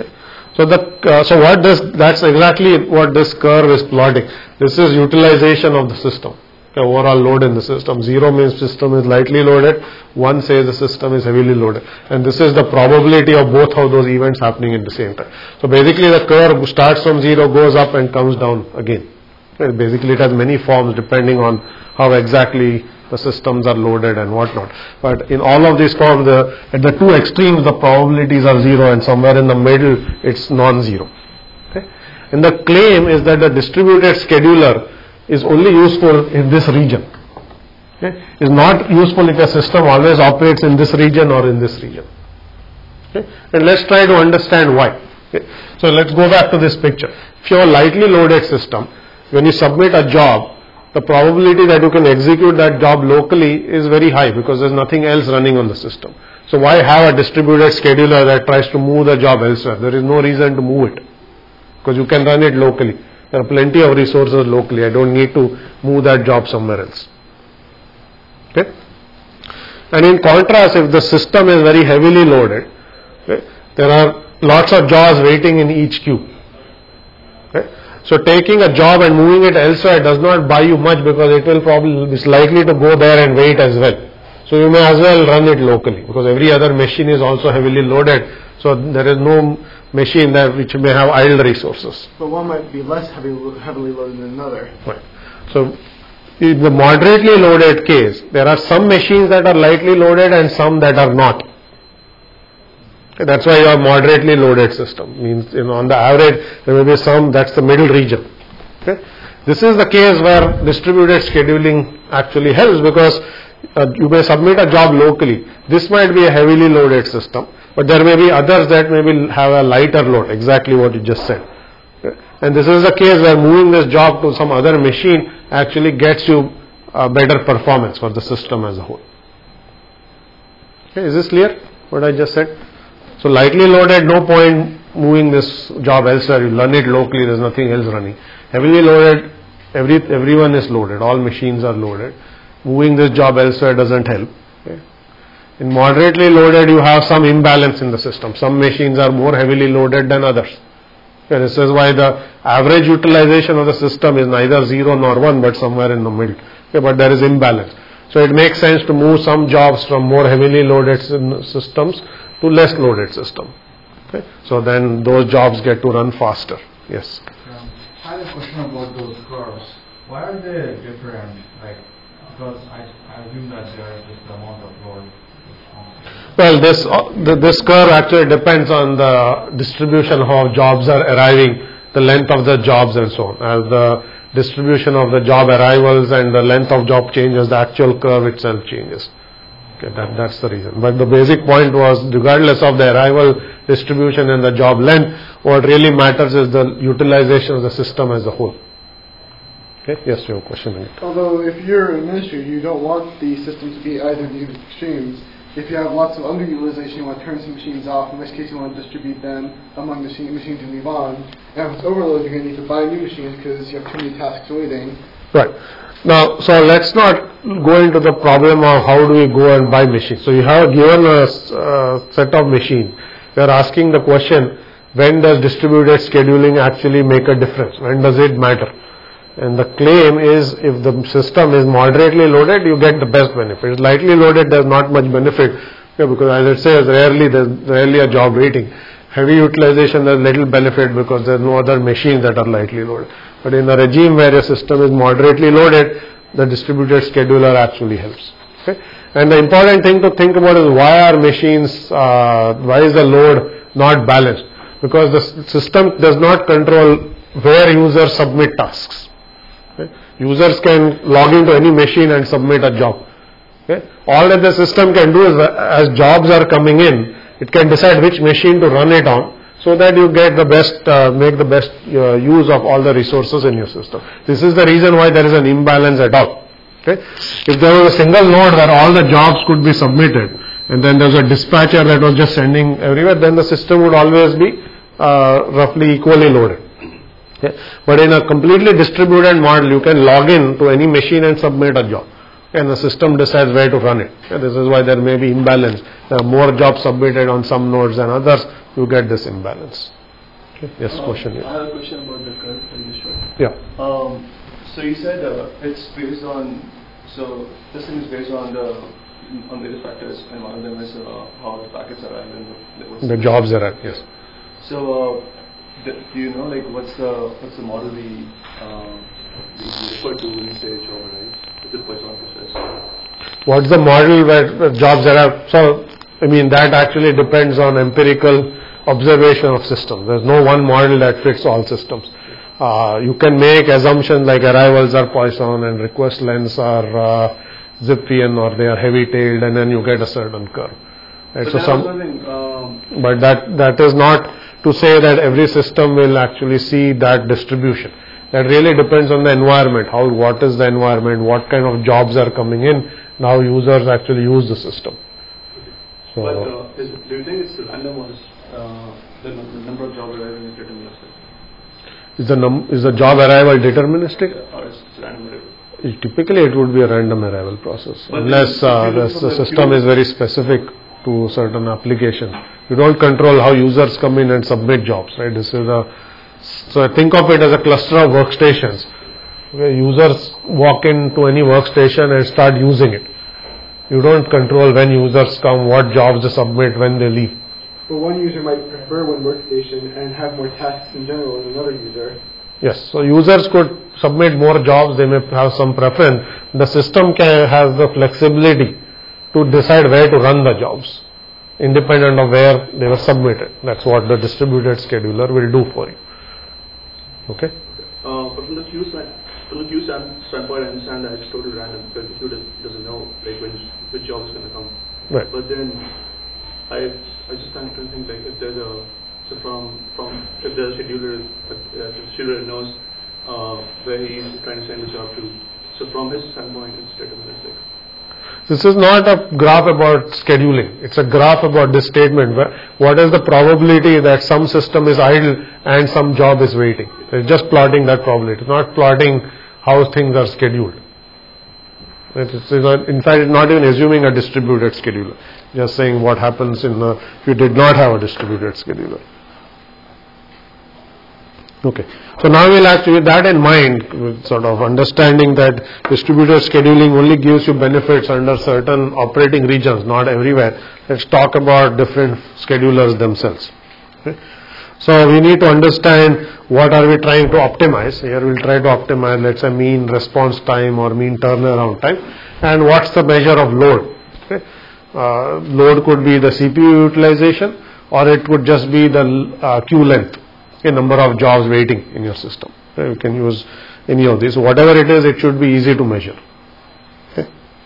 So the uh, so what this that's exactly what this curve is plotting. This is utilization of the system. The overall load in the system. Zero means system is lightly loaded. One says the system is heavily loaded. And this is the probability of both of those events happening at the same time. So basically the curve starts from zero, goes up and comes down again. And basically it has many forms depending on how exactly the systems are loaded and whatnot. But in all of these forms, the, at the two extremes the probabilities are zero and somewhere in the middle it's non-zero. Okay? And the claim is that the distributed scheduler is only useful in this region. Okay? Is not useful if a system always operates in this region or in this region. Okay? And let's try to understand why. Okay? So let's go back to this picture. If you have a lightly loaded system, when you submit a job, the probability that you can execute that job locally is very high because there's nothing else running on the system. So why have a distributed scheduler that tries to move the job elsewhere? There is no reason to move it because you can run it locally. There are plenty of resources locally. I don't need to move that job somewhere else. Okay? And in contrast, if the system is very heavily loaded, okay, there are lots of jobs waiting in each queue. Okay? So taking a job and moving it elsewhere does not buy you much because it will probably is likely to go there and wait as well. So you may as well run it locally because every other machine is also heavily loaded. So there is no machine that which may have idle resources. But one might be less heavy, heavily loaded than another. Right. So in the moderately loaded case, there are some machines that are lightly loaded and some that are not. Okay, that's why you have moderately loaded system. Means, you know, on the average there may be some, that's the middle region. Okay. This is the case where distributed scheduling actually helps because uh, you may submit a job locally. This might be a heavily loaded system. But there may be others that may be, have a lighter load, exactly what you just said. Okay. And this is a case where moving this job to some other machine actually gets you a better performance for the system as a whole. Okay, is this clear, what I just said? So lightly loaded, no point moving this job elsewhere, you run it locally, there is nothing else running. Heavily loaded, every, everyone is loaded, all machines are loaded. Moving this job elsewhere doesn't help. Okay. In moderately loaded, you have some imbalance in the system. Some machines are more heavily loaded than others. Okay, this is why the average utilization of the system is neither zero nor one, but somewhere in the middle. Okay, but there is imbalance. So it makes sense to move some jobs from more heavily loaded systems to less loaded system. Okay, so then those jobs get to run faster. Yes. Um, I have a question about those curves. Why are they different? Like, because I, I assume that there is just the amount of load. Well, this uh, this curve actually depends on the distribution of how jobs are arriving, the length of the jobs and so on. As the distribution of the job arrivals and the length of job changes, the actual curve itself changes. Okay, that, that's the reason. But the basic point was, regardless of the arrival distribution and the job length, what really matters is the utilization of the system as a whole. Okay, yes, you have a question. Although if you're an administrator, you don't want the system to be either of these extremes. If you have lots of underutilization, you want to turn some machines off, in which case you want to distribute them among the machine, machines you leave on. And if it's overload, you're going to need to buy new machines because you have too many tasks waiting. Right. Now, so let's not go into the problem of how do we go and buy machines. So you have given a uh, set of machines. We are asking the question, when does distributed scheduling actually make a difference? When does it matter? And the claim is, if the system is moderately loaded, you get the best benefit. If lightly loaded, there's not much benefit, okay, because as it says, rarely there's rarely a job waiting. Heavy utilization, there's little benefit because there's no other machines that are lightly loaded. But in a regime where your system is moderately loaded, the distributed scheduler actually helps. Okay? And the important thing to think about is, why are machines, uh, why is the load not balanced? Because the system does not control where users submit tasks. Okay? Users can log into any machine and submit a job. Okay? All that the system can do is, as jobs are coming in, it can decide which machine to run it on, so that you get the best, uh, make the best uh, use of all the resources in your system. This is the reason why there is an imbalance at all. Okay? If there was a single node where all the jobs could be submitted, and then there's a dispatcher that was just sending everywhere, then the system would always be uh, roughly equally loaded. Okay? But in a completely distributed model, you can log in to any machine and submit a job, and the system decides where to run it. Okay? This is why there may be imbalance. There are more jobs submitted on some nodes than others, you get this imbalance. Okay. Yes, Uh, question. I Yeah. have a question about the curve in this show. Yeah. Um, so you said uh, it's based on, so this thing is based on the on various factors, and one of them is uh, how the packets arrive and the, what's The jobs are at, yes. So uh, the, do you know like what's the what's the model we uh, we refer to when you say job arrive? Is it Poisson process? What's the model where where jobs arrive? So, I mean, that actually depends on empirical observation of systems. There's no one model that fits all systems. Uh, you can make assumptions like arrivals are Poisson and request lengths are uh, Zipfian or they are heavy-tailed, and then you get a certain curve. Right? But So then I some, was wondering, um, but that that is not to say that every system will actually see that distribution. That really depends on the environment. How, what is the environment? What kind of jobs are coming in? And how users actually use the system. So, but uh, is, do you think it's random or is uh, the, num- the number of jobs arriving is deterministic? is the num is the job arrival deterministic? Or is it random arrival? Typically, it would be a random arrival process, But unless then uh, if you the, look from the the system queue- is very specific to certain application. You don't control how users come in and submit jobs, right? This is a so think of it as a cluster of workstations where users walk into any workstation and start using it. You don't control when users come, what jobs they submit, when they leave. But one user might prefer one workstation and have more tasks in general than another user. Yes, so users could submit more jobs, they may have some preference. The system can has the flexibility to decide where to run the jobs, independent of where they were submitted. That's what the distributed scheduler will do for you. Okay? Uh, but from the queue side, from the queue stand, standpoint, I understand that it's totally random because the queue does, doesn't know like which which job is going to come. Right. But then I I just kind of think like if there's a so from from if the scheduler uh, if the scheduler knows uh, where he is trying to send the job to, so from his standpoint it's deterministic. This is not a graph about scheduling. It's a graph about this statement. Where what is the probability that some system is idle and some job is waiting? It's just plotting that probability. It's not plotting how things are scheduled. It's, it's not, in fact, it's not even assuming a distributed scheduler. Just saying what happens in the, if you did not have a distributed scheduler. Okay. So now we'll actually, with that in mind, with sort of understanding that distributed scheduling only gives you benefits under certain operating regions, not everywhere. Let's talk about different schedulers themselves. Okay. So we need to understand what are we trying to optimize. Here we'll try to optimize, let's say, mean response time or mean turnaround time, and what's the measure of load. Okay. Uh, load could be the C P U utilization, or it could just be the uh, queue length. A number of jobs waiting in your system. Okay, you can use any of these. Whatever it is, it should be easy to measure. Okay.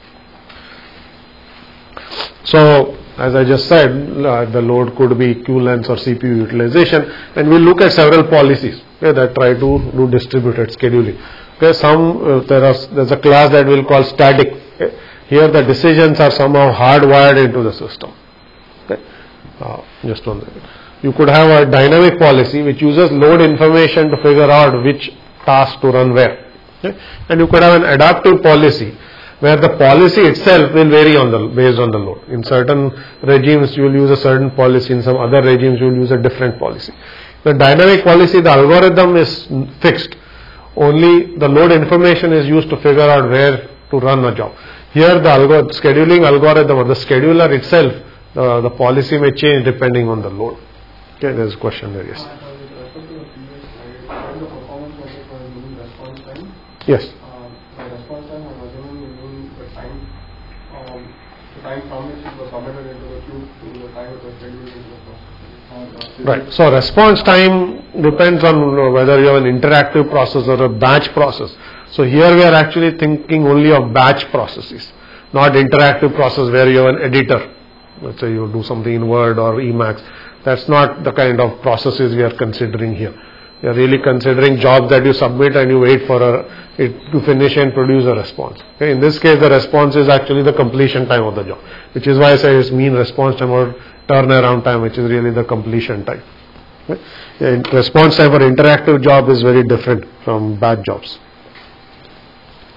So, as I just said, uh, the load could be queue length or C P U utilization, and we'll look at several policies okay, that try to do distributed scheduling. Okay, some uh, there are there's a class that we'll call static. Okay. Here, the decisions are somehow hardwired into the system. Okay. Uh, just one second. You could have a dynamic policy which uses load information to figure out which task to run where. Okay? And you could have an adaptive policy where the policy itself will vary on the based on the load. In certain regimes you will use a certain policy, in some other regimes you will use a different policy. The dynamic policy, the algorithm is fixed. Only the load information is used to figure out where to run a job. Here the algo scheduling algorithm or the scheduler itself, uh, the policy may change depending on the load. Okay, there's a question there, yes. Uh, with respect to the previous slide, the performance metric for using response time. Yes. Um, by response time, I'm assuming you mean the time, um, the time from which it was submitted into the queue to the time it was scheduled into the process. Right. So response time depends on whether you have an interactive process or a batch process. So here we are actually thinking only of batch processes, not interactive process where you have an editor. Let's say you do something in Word or Emacs. That's not the kind of processes we are considering here. We are really considering jobs that you submit and you wait for a, it to finish and produce a response. Okay. In this case, the response is actually the completion time of the job, which is why I say it's mean response time or turnaround time, which is really the completion time. Okay. Yeah, response time for interactive job is very different from batch jobs.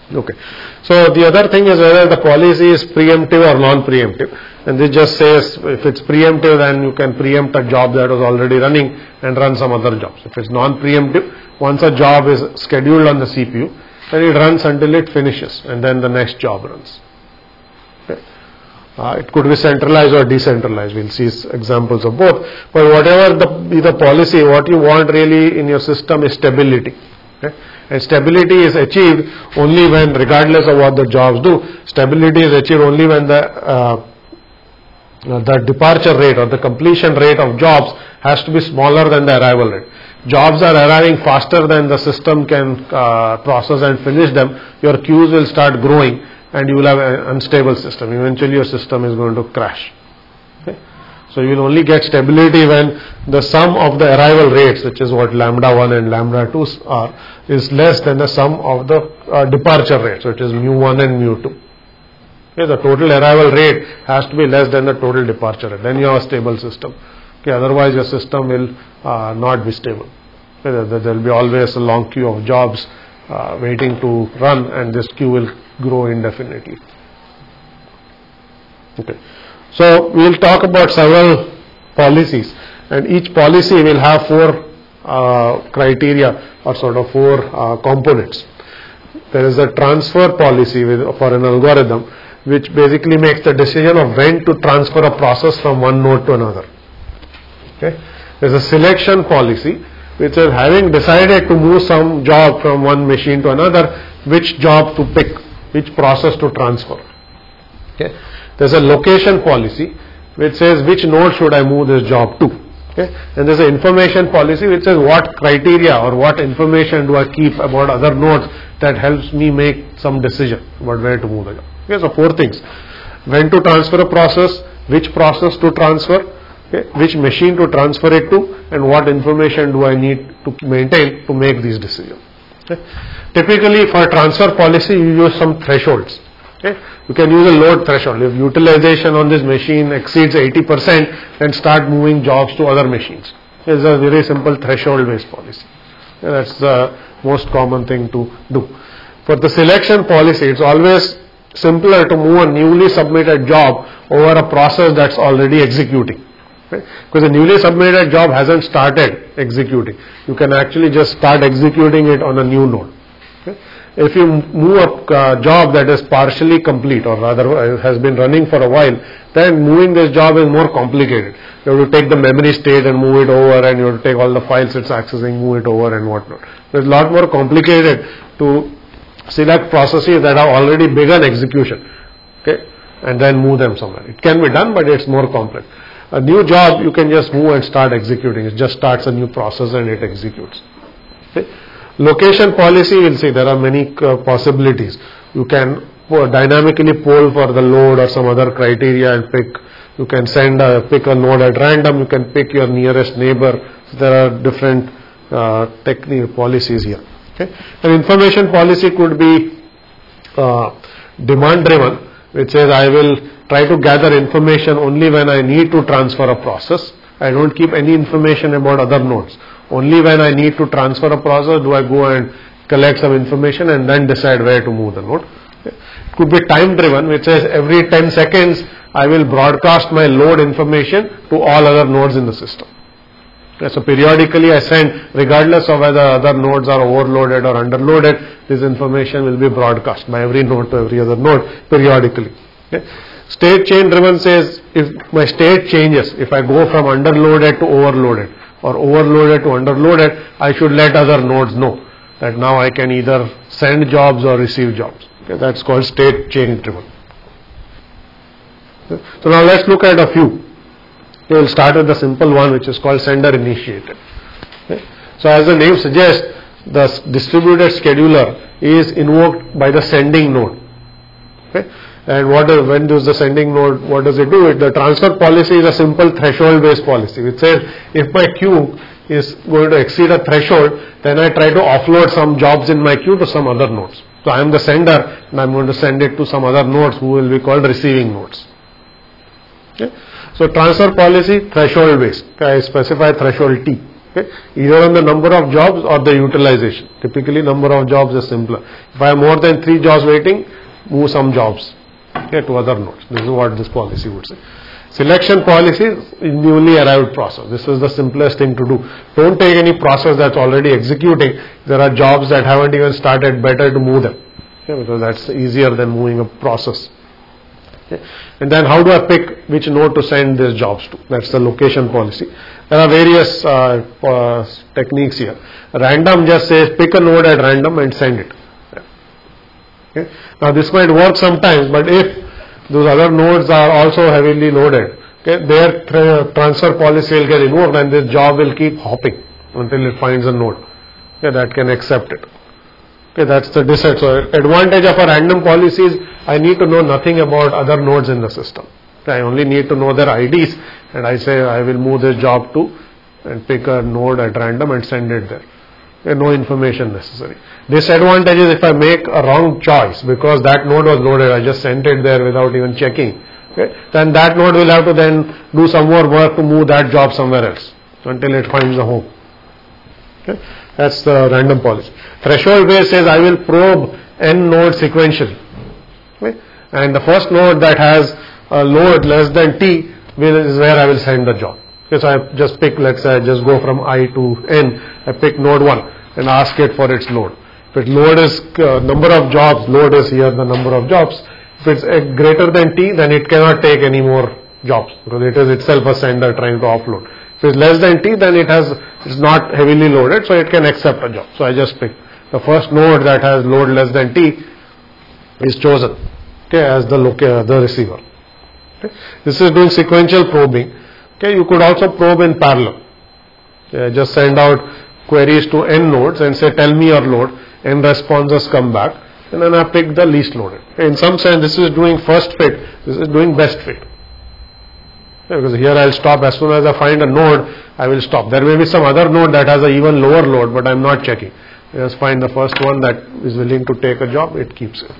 Okay. So the other thing is whether the policy is preemptive or non-preemptive. And this just says if it's preemptive, then you can preempt a job that was already running and run some other jobs. If it's non-preemptive, once a job is scheduled on the C P U, then it runs until it finishes and then the next job runs. Okay. Uh, it could be centralized or decentralized. We'll see examples of both. But whatever the, be the policy, what you want really in your system is stability. Okay. And stability is achieved only when, regardless of what the jobs do, stability is achieved only when the uh, the departure rate or the completion rate of jobs has to be smaller than the arrival rate. Jobs are arriving faster than the system can uh, process and finish them. Your queues will start growing and you will have an unstable system. Eventually your system is going to crash. Okay. So you will only get stability when the sum of the arrival rates, which is what lambda one and lambda two are, is less than the sum of the uh, departure rates, which is mu one and mu two. Okay, the total arrival rate has to be less than the total departure rate. Then you have a stable system. Okay, otherwise your system will uh, not be stable. Okay, there will be always a long queue of jobs uh, waiting to run, and this queue will grow indefinitely. Okay. So we will talk about several policies, and each policy will have four uh, criteria or sort of four uh, components. There is a transfer policy with, for an algorithm, which basically makes the decision of when to transfer a process from one node to another. Okay. There is a selection policy, which is having decided to move some job from one machine to another, which job to pick, which process to transfer. Okay. There's a location policy which says which node should I move this job to. Okay. And there's an information policy which says what criteria or what information do I keep about other nodes that helps me make some decision about where to move the job. Okay. So four things: when to transfer a process, which process to transfer, okay, which machine to transfer it to, and what information do I need to maintain to make these decisions. Okay. Typically for transfer policy you use some thresholds. Okay. You can use a load threshold. If utilization on this machine exceeds eighty percent, then start moving jobs to other machines. It's a very simple threshold based policy. Okay. That's the most common thing to do. For the selection policy, it's always simpler to move a newly submitted job over a process that's already executing. Okay. Because the newly submitted job hasn't started executing. You can actually just start executing it on a new node. Okay. If you move a uh, job that is partially complete, or rather has been running for a while, then moving this job is more complicated. You have to take the memory state and move it over, and you have to take all the files it's accessing, move it over and whatnot. It's a lot more complicated to select processes that have already begun execution, okay, and then move them somewhere. It can be done, but it's more complex. A new job you can just move and start executing. It just starts a new process and it executes. Okay. Location policy, we'll see there are many uh, possibilities. You can uh, dynamically poll for the load or some other criteria and pick. You can send a, pick a node at random. You can pick your nearest neighbor. So there are different uh, technical policies here. Okay. An information policy could be uh, demand driven, which says I will try to gather information only when I need to transfer a process. I don't keep any information about other nodes. Only when I need to transfer a process do I go and collect some information and then decide where to move the node. Okay. It could be time driven, which says every ten seconds I will broadcast my load information to all other nodes in the system. Okay. So periodically I send, regardless of whether other nodes are overloaded or underloaded, this information will be broadcast by every node to every other node periodically. Okay. State chain driven says if my state changes, if I go from underloaded to overloaded, or overloaded to underloaded, I should let other nodes know that now I can either send jobs or receive jobs. Okay, that's called state chain driven. Okay. So now let's look at a few. We will start with the simple one, which is called sender initiated. Okay. So as the name suggests, the distributed scheduler is invoked by the sending node. Okay. And what is, when does the sending node, what does it do? It, the transfer policy is a simple threshold based policy, which says if my queue is going to exceed a threshold, then I try to offload some jobs in my queue to some other nodes. So I am the sender and I am going to send it to some other nodes who will be called receiving nodes. Okay. So transfer policy threshold based. Okay, I specify threshold T. Okay? Either on the number of jobs or the utilization. Typically number of jobs is simpler. If I have more than three jobs waiting, move some jobs, okay, to other nodes. This is what this policy would say. Selection policy is newly arrived process. This is the simplest thing to do. Don't take any process that's already executing. There are jobs that haven't even started, better to move them, okay, because that's easier than moving a process. Okay. And then how do I pick which node to send these jobs to? That's the location policy. There are various uh, uh, techniques here. Random just says pick a node at random and send it. Okay. Now this might work sometimes, but if those other nodes are also heavily loaded, okay, their tra- transfer policy will get removed and this job will keep hopping until it finds a node, okay, that can accept it. Okay, that's the disadvantage. So advantage of a random policy is I need to know nothing about other nodes in the system. Okay, I only need to know their I Ds, and I say I will move this job to and pick a node at random and send it there. Okay, no information necessary. Disadvantage is if I make a wrong choice because that node was loaded, I just sent it there without even checking. Okay, then that node will have to then do some more work to move that job somewhere else until it finds a home. Okay. That's the random policy. Threshold based says I will probe n nodes sequentially. Okay? And the first node that has a load less than t will, is where I will send the job. Okay, so I just pick, let's say I just go from I to n, I pick node one and ask it for its load. If its load is uh, number of jobs, load is here the number of jobs. If it's uh, greater than t, then it cannot take any more jobs because it is itself a sender trying to offload. If it's less than t, then it has, it's not heavily loaded, so it can accept a job. So I just pick the first node that has load less than t is chosen, okay, as the loca- the receiver. Okay. This is doing sequential probing. Okay, you could also probe in parallel. Okay, just send out queries to n nodes and say tell me your load. N responses come back, and then I pick the least loaded. Okay, in some sense, this is doing first fit. This is doing best fit. Because here I'll stop as soon as I find a node, I will stop. There may be some other node that has an even lower load, but I'm not checking. I just find the first one that is willing to take a job, it keeps it.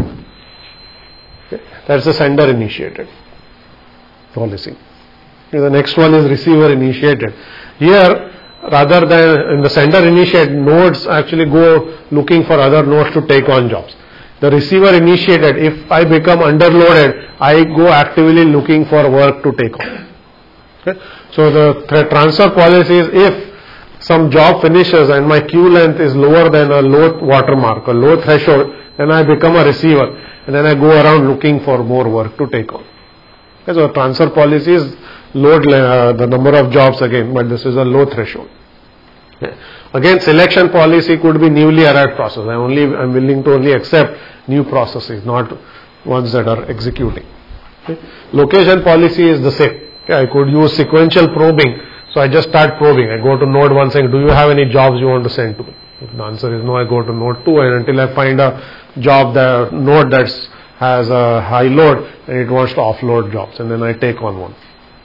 Okay. That's the sender initiated policy. Okay. The next one is receiver initiated. Here, rather than in the sender initiated, nodes actually go looking for other nodes to take on jobs. The receiver initiated, if I become underloaded, I go actively looking for work to take on. Okay. So the th- transfer policy is if some job finishes and my queue length is lower than a low watermark, a low threshold, then I become a receiver and then I go around looking for more work to take on. Okay. So the transfer policy is load uh, the number of jobs again, but this is a low threshold. Okay. Again, selection policy could be newly arrived process. I only I'm willing to only accept new processes, not ones that are executing. Okay. Location policy is the same. Okay, I could use sequential probing. So I just start probing. I go to node one saying, do you have any jobs you want to send to me? If the answer is no, I go to node two, and until I find a job, the node that has a high load and it wants to offload jobs, and then I take on one.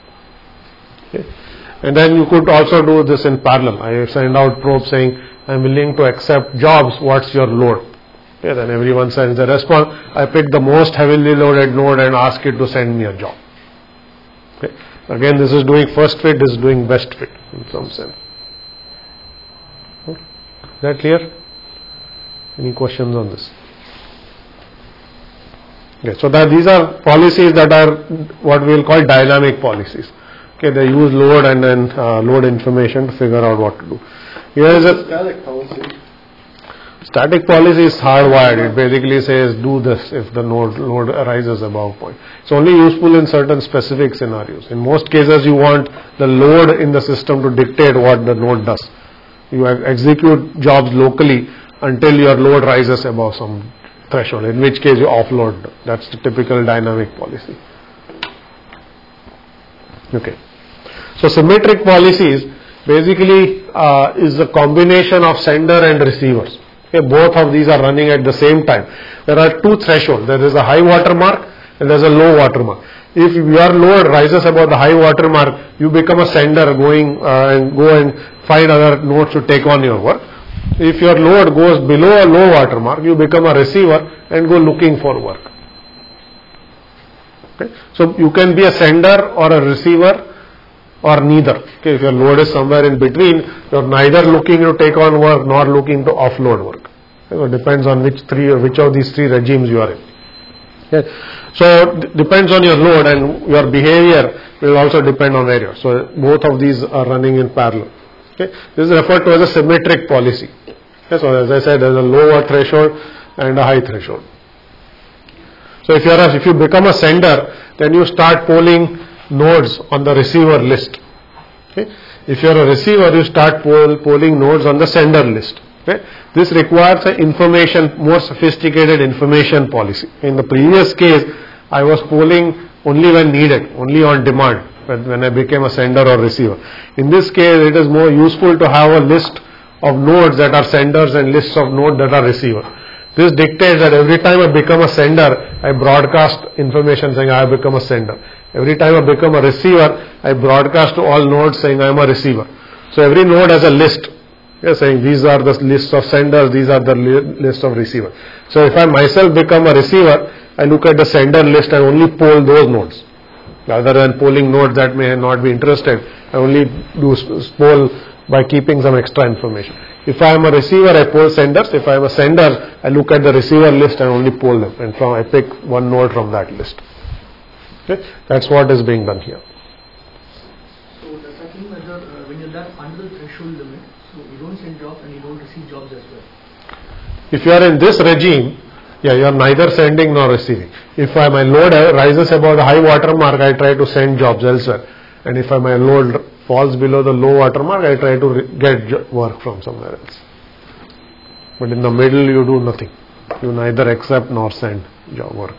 Okay. And then you could also do this in parallel. I send out probe saying, I'm willing to accept jobs, what's your load? Okay, then everyone sends a response. I pick the most heavily loaded node and ask it to send me a job. Okay. Again, this is doing first fit, this is doing best fit in some sense. Okay. Is that clear? Any questions on this? Okay, so that these are policies that are what we will call dynamic policies. Okay, they use load and then uh, load information to figure out what to do. Here is a static policy. Static policy is hardwired. It basically says do this if the node load arises above point. It's only useful in certain specific scenarios. In most cases, you want the load in the system to dictate what the node does. You execute jobs locally until your load rises above some threshold, in which case you offload. That's the typical dynamic policy. Okay. So symmetric policies basically uh, is a combination of sender and receivers. Okay, both of these are running at the same time. There are two thresholds. There is a high water mark and there is a low water mark. If your load rises above the high water mark, you become a sender going uh, and go and find other nodes to take on your work. If your load goes below a low water mark, you become a receiver and go looking for work. Okay. So you can be a sender or a receiver or neither. Okay, if your load is somewhere in between, you are neither looking to take on work nor looking to offload work. Okay, so it depends on which three or which of these three regimes you are in. Okay. So d- depends on your load, and your behavior will also depend on area. So both of these are running in parallel. Okay. This is referred to as a symmetric policy. Okay. So as I said, there is a lower threshold and a high threshold. So if you are a, if you become a sender, then you start polling nodes on the receiver list. Okay. If you are a receiver, you start poll, polling nodes on the sender list. Okay. This requires an information, more sophisticated information policy. In the previous case, I was polling only when needed, only on demand, when, when I became a sender or receiver. In this case, it is more useful to have a list of nodes that are senders and lists of nodes that are receiver. This dictates that every time I become a sender, I broadcast information saying I have become a sender. Every time I become a receiver, I broadcast to all nodes saying I am a receiver. So every node has a list. Yes, saying these are the lists of senders, these are the li- list of receivers. So if I myself become a receiver, I look at the sender list and only poll those nodes. Rather than polling nodes that may not be interested, I only do poll by keeping some extra information. If I am a receiver, I poll senders. If I am a sender, I look at the receiver list and only poll them. And from I pick one node from that list. Okay? That's what is being done here. So the second measure, uh, when you're done under the threshold limit, so you don't send jobs and you don't receive jobs as well. If you are in this regime, yeah, you are neither sending nor receiving. If I, my load rises above the high water mark, I try to send jobs elsewhere. And if I, my load falls below the low water mark, I try to re- get jo- work from somewhere else. But in the middle, you do nothing. You neither accept nor send job work.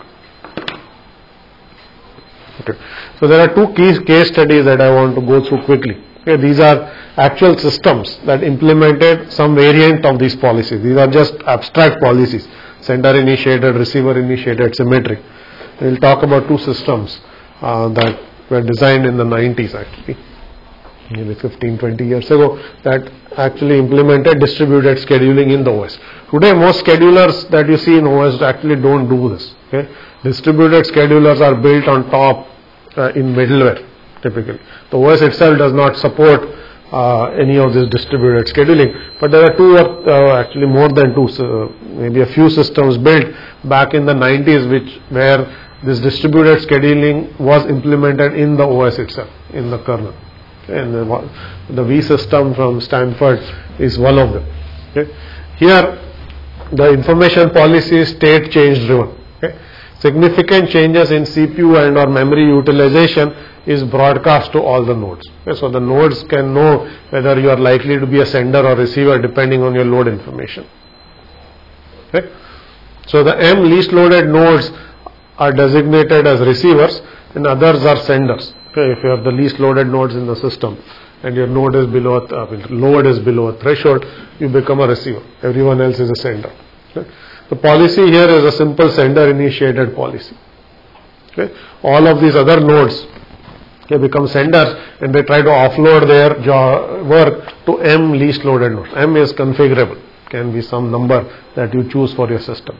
Okay. So there are two key case studies that I want to go through quickly. Okay, these are actual systems that implemented some variant of these policies. These are just abstract policies, sender initiated, receiver initiated, symmetric. We will talk about two systems uh, that were designed in the nineties actually, maybe fifteen, twenty years ago, that actually implemented distributed scheduling in the O S. Today most schedulers that you see in O S actually don't do this. Okay? Distributed schedulers are built on top uh, in middleware typically. The O S itself does not support uh, any of this distributed scheduling, but there are two, uh, actually more than two, so maybe a few systems built back in the nineties which where this distributed scheduling was implemented in the O S itself, in the kernel. Okay? And the, the V system from Stanford is one of them. Okay? Here the information policy is state change driven. Okay? Significant changes in C P U and or memory utilization is broadcast to all the nodes. Okay, so the nodes can know whether you are likely to be a sender or receiver depending on your load information. Okay. So the M least loaded nodes are designated as receivers and others are senders. Okay, if you have the least loaded nodes in the system and your node is below, a, I mean, load is below a threshold, you become a receiver. Everyone else is a sender. Okay. The policy here is a simple sender initiated policy. Okay. All of these other nodes, they become senders and they try to offload their jo- work to M least loaded nodes. M is configurable, can be some number that you choose for your system.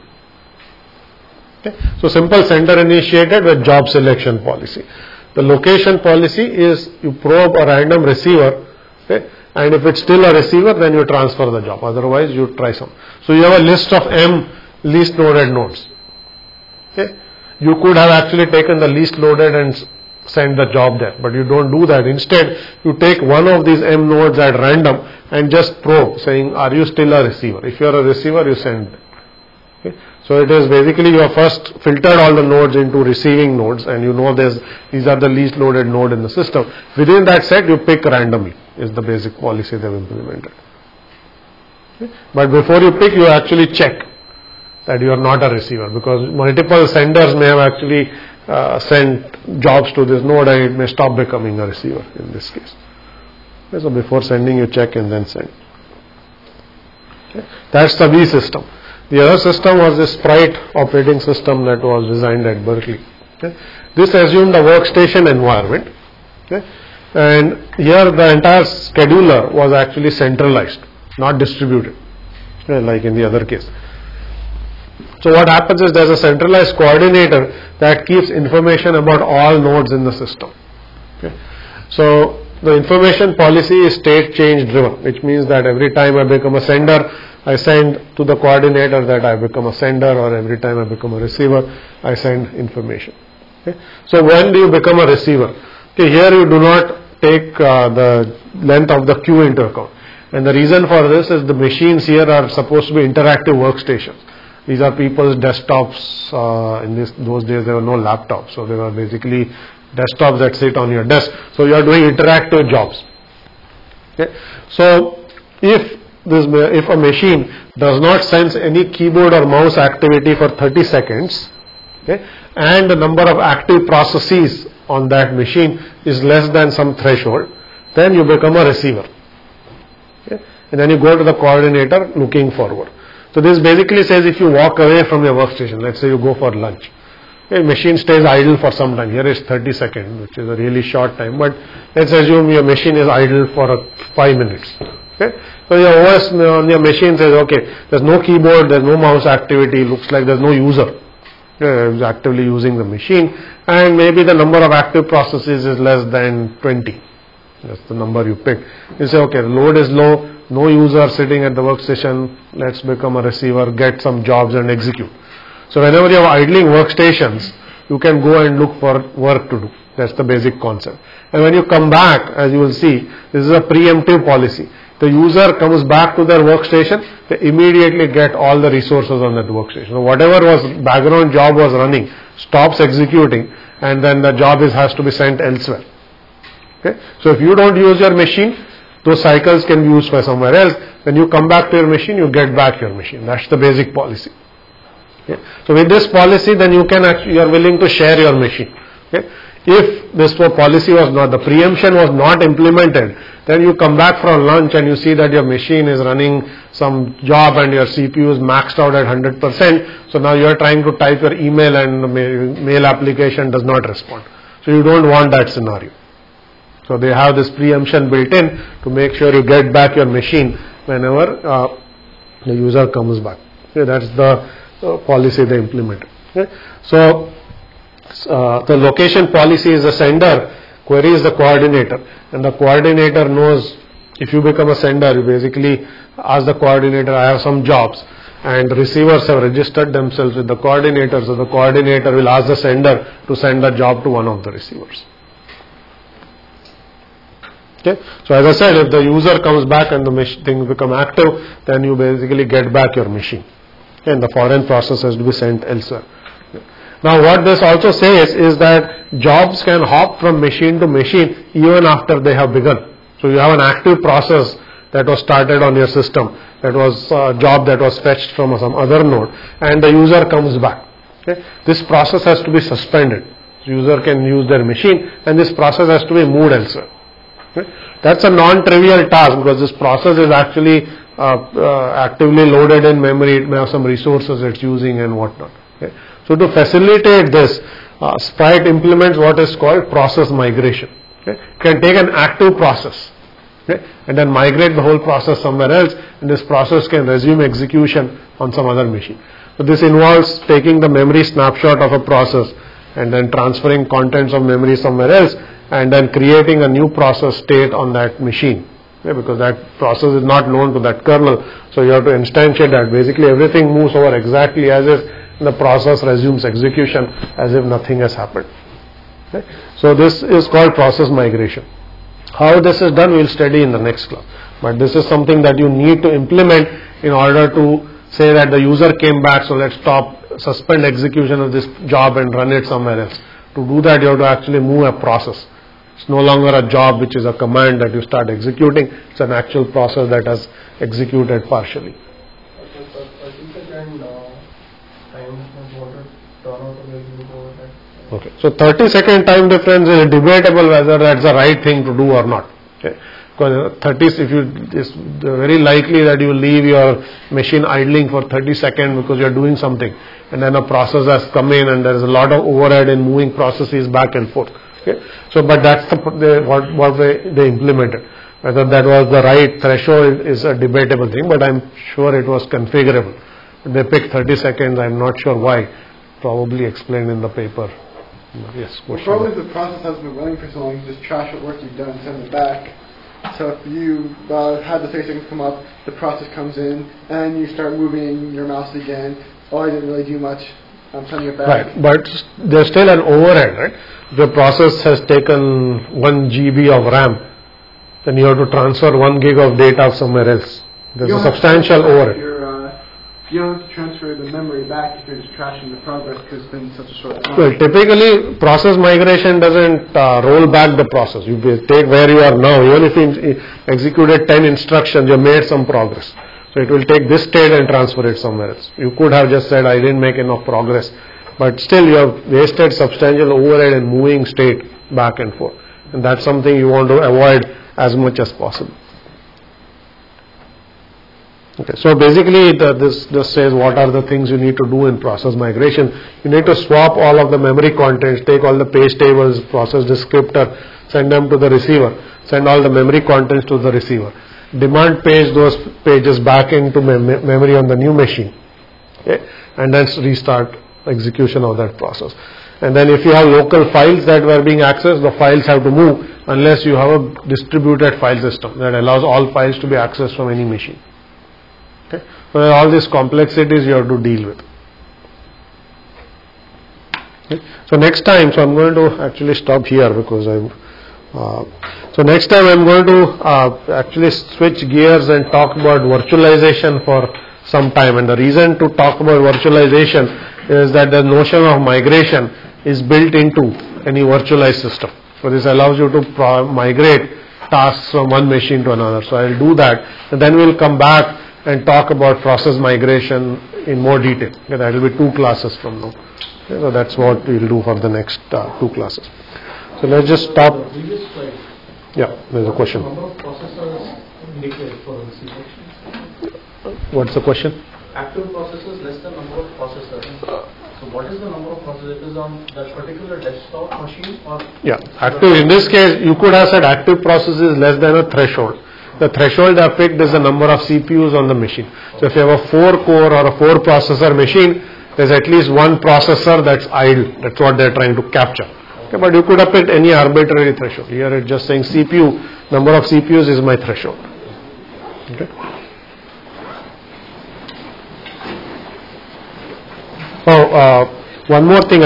Okay. So simple sender initiated with job selection policy. The location policy is you probe a random receiver, okay, and if it's still a receiver then you transfer the job, otherwise you try some. So you have a list of M least loaded nodes. Okay. You could have actually taken the least loaded and send the job there, but you don't do that. Instead, you take one of these M nodes at random and just probe, saying, are you still a receiver? If you are a receiver, you send. Okay. So it is basically you have first filtered all the nodes into receiving nodes, and you know there's these are the least loaded node in the system. Within that set, you pick randomly, is the basic policy they've implemented. Okay. But before you pick, you actually check that you are not a receiver, because multiple senders may have actually uh, sent jobs to this node and it may stop becoming a receiver in this case. Okay, so before sending you check and then send. Okay. That's the V system. The other system was the Sprite operating system that was designed at Berkeley. Okay. This assumed a workstation environment, okay. And here the entire scheduler was actually centralized, not distributed, okay, like in the other case. So what happens is there's a centralized coordinator that keeps information about all nodes in the system. Okay. So the information policy is state change driven, which means that every time I become a sender, I send to the coordinator that I become a sender, or every time I become a receiver, I send information. Okay. So when do you become a receiver? Okay, here you do not take uh, the length of the queue into account. And the reason for this is the machines here are supposed to be interactive workstations. These are people's desktops. Uh, in this, those days there were no laptops, so they were basically desktops that sit on your desk. So you are doing interactive jobs. Okay. So if this, if a machine does not sense any keyboard or mouse activity for thirty seconds, okay, and the number of active processes on that machine is less than some threshold, then you become a receiver. Okay. And then you go to the coordinator looking forward. So this basically says if you walk away from your workstation, let's say you go for lunch, okay, machine stays idle for some time. Here is thirty seconds, which is a really short time, but let's assume your machine is idle for uh, five minutes. Okay. So your O S on your machine says, okay, there's no keyboard, there's no mouse activity, looks like there's no user uh, who's actively using the machine, and maybe the number of active processes is less than twenty. That's the number you pick. You say, okay, the load is low, no user sitting at the workstation, let's become a receiver, get some jobs and execute. So whenever you have idling workstations, you can go and look for work to do. That's the basic concept. And when you come back, as you will see, this is a preemptive policy. The user comes back to their workstation, they immediately get all the resources on that workstation. So whatever was background job was running stops executing, and then the job is has to be sent elsewhere. Okay? So if you don't use your machine, those cycles can be used by somewhere else. When you come back to your machine, you get back your machine. That's the basic policy. Okay? So with this policy, then you can actually, you are willing to share your machine. Okay? If this policy was not, the preemption was not implemented, then you come back from lunch and you see that your machine is running some job and your C P U is maxed out at one hundred percent. So now you are trying to type your email and the mail application does not respond. So you don't want that scenario. So they have this preemption built in to make sure you get back your machine whenever uh, the user comes back. Okay, that's the uh, policy they implemented. Okay. So uh, the location policy is the sender, query is the coordinator, and the coordinator knows if you become a sender, you basically ask the coordinator, I have some jobs, and receivers have registered themselves with the coordinator, so the coordinator will ask the sender to send the job to one of the receivers. Okay. So as I said, if the user comes back and the things become active, then you basically get back your machine. Okay. And the foreign process has to be sent elsewhere. Okay. Now what this also says is that jobs can hop from machine to machine even after they have begun. So you have an active process that was started on your system, that was a job that was fetched from some other node, and the user comes back. Okay. This process has to be suspended. The user can use their machine and this process has to be moved elsewhere. Okay. That's a non-trivial task because this process is actually uh, uh, actively loaded in memory. It may have some resources it's using and whatnot. Okay. So to facilitate this, uh, Sprite implements what is called process migration. Okay. It can take an active process, okay, and then migrate the whole process somewhere else, and this process can resume execution on some other machine. So this involves taking the memory snapshot of a process and then transferring contents of memory somewhere else, and then creating a new process state on that machine, okay, because that process is not known to that kernel, so you have to instantiate that. Basically everything moves over exactly as if the process resumes execution as if nothing has happened. Okay. So this is called process migration. How this is done we will study in the next class, but this is something that you need to implement in order to say that the user came back, so let's stop, suspend execution of this job and run it somewhere else. To do that you have to actually move a process. It's no longer a job which is a command that you start executing, it's an actual process that has executed partially. Okay, so thirty second time difference is debatable whether that's the right thing to do or not. Okay. Because thirty, if you, it's very likely that you leave your machine idling for thirty seconds because you are doing something, and then a process has come in and there is a lot of overhead in moving processes back and forth. Okay. So, but that's the, the what what they, they implemented. Whether that was the right threshold is a debatable thing, but I'm sure it was configurable. They picked thirty seconds. I'm not sure why. Probably explained in the paper. Yes, Well, question. probably if the process has been running for so long, you just trash what work you've done and send it back. So if you uh, had the thirty seconds come up, the process comes in, and you start moving your mouse again. Oh, I didn't really do much. I'm sending it back. Right, but there's still an overhead, right? The process has taken one G B of RAM, then you have to transfer one gig of data somewhere else. There's You a don't have to substantial transfer overhead. your, uh, You don't have to transfer the memory back if you're just trashing the progress because it's been such a short time. Well, typically, process migration doesn't uh, roll back the process. You take where you are now. Even if you executed ten instructions, you made some progress. So it will take this state and transfer it somewhere else. You could have just said, I didn't make enough progress. But still, you have wasted substantial overhead in moving state back and forth. And that's something you want to avoid as much as possible. Okay, so basically the, this just says what are the things you need to do in process migration. You need to swap all of the memory contents, take all the page tables, process descriptor, send them to the receiver, send all the memory contents to the receiver. Demand page those pages back into mem memory on the new machine. Okay, and then restart execution of that process. And then if you have local files that were being accessed, the files have to move unless you have a distributed file system that allows all files to be accessed from any machine. Okay. So all these complexities you have to deal with. Okay. So next time, so I'm going to actually stop here because I'm. Uh, so next time I'm going to uh, actually switch gears and talk about virtualization for some time. And the reason to talk about virtualization is that the notion of migration is built into any virtualized system. So this allows you to pro migrate tasks from one machine to another. So I'll do that, and then we'll come back and talk about process migration in more detail. Okay, that will be two classes from now. Okay, so that's what we'll do for the next uh, two classes. So let's just stop. Yeah, there's a question. Number of processors indicated for the sequence. What's the question? Active processors less than number of processors. So what is the number of processors? It is on that particular desktop machine or? Yeah, active. In this case, you could have said active process is less than a threshold. The threshold I picked is the number of C P Us on the machine. So if you have a four core or a four processor machine, there's at least one processor that's idle. That's what they're trying to capture. Okay, but you could have picked any arbitrary threshold. Here it's just saying C P U, number of C P Us is my threshold. Okay. So uh, one more thing.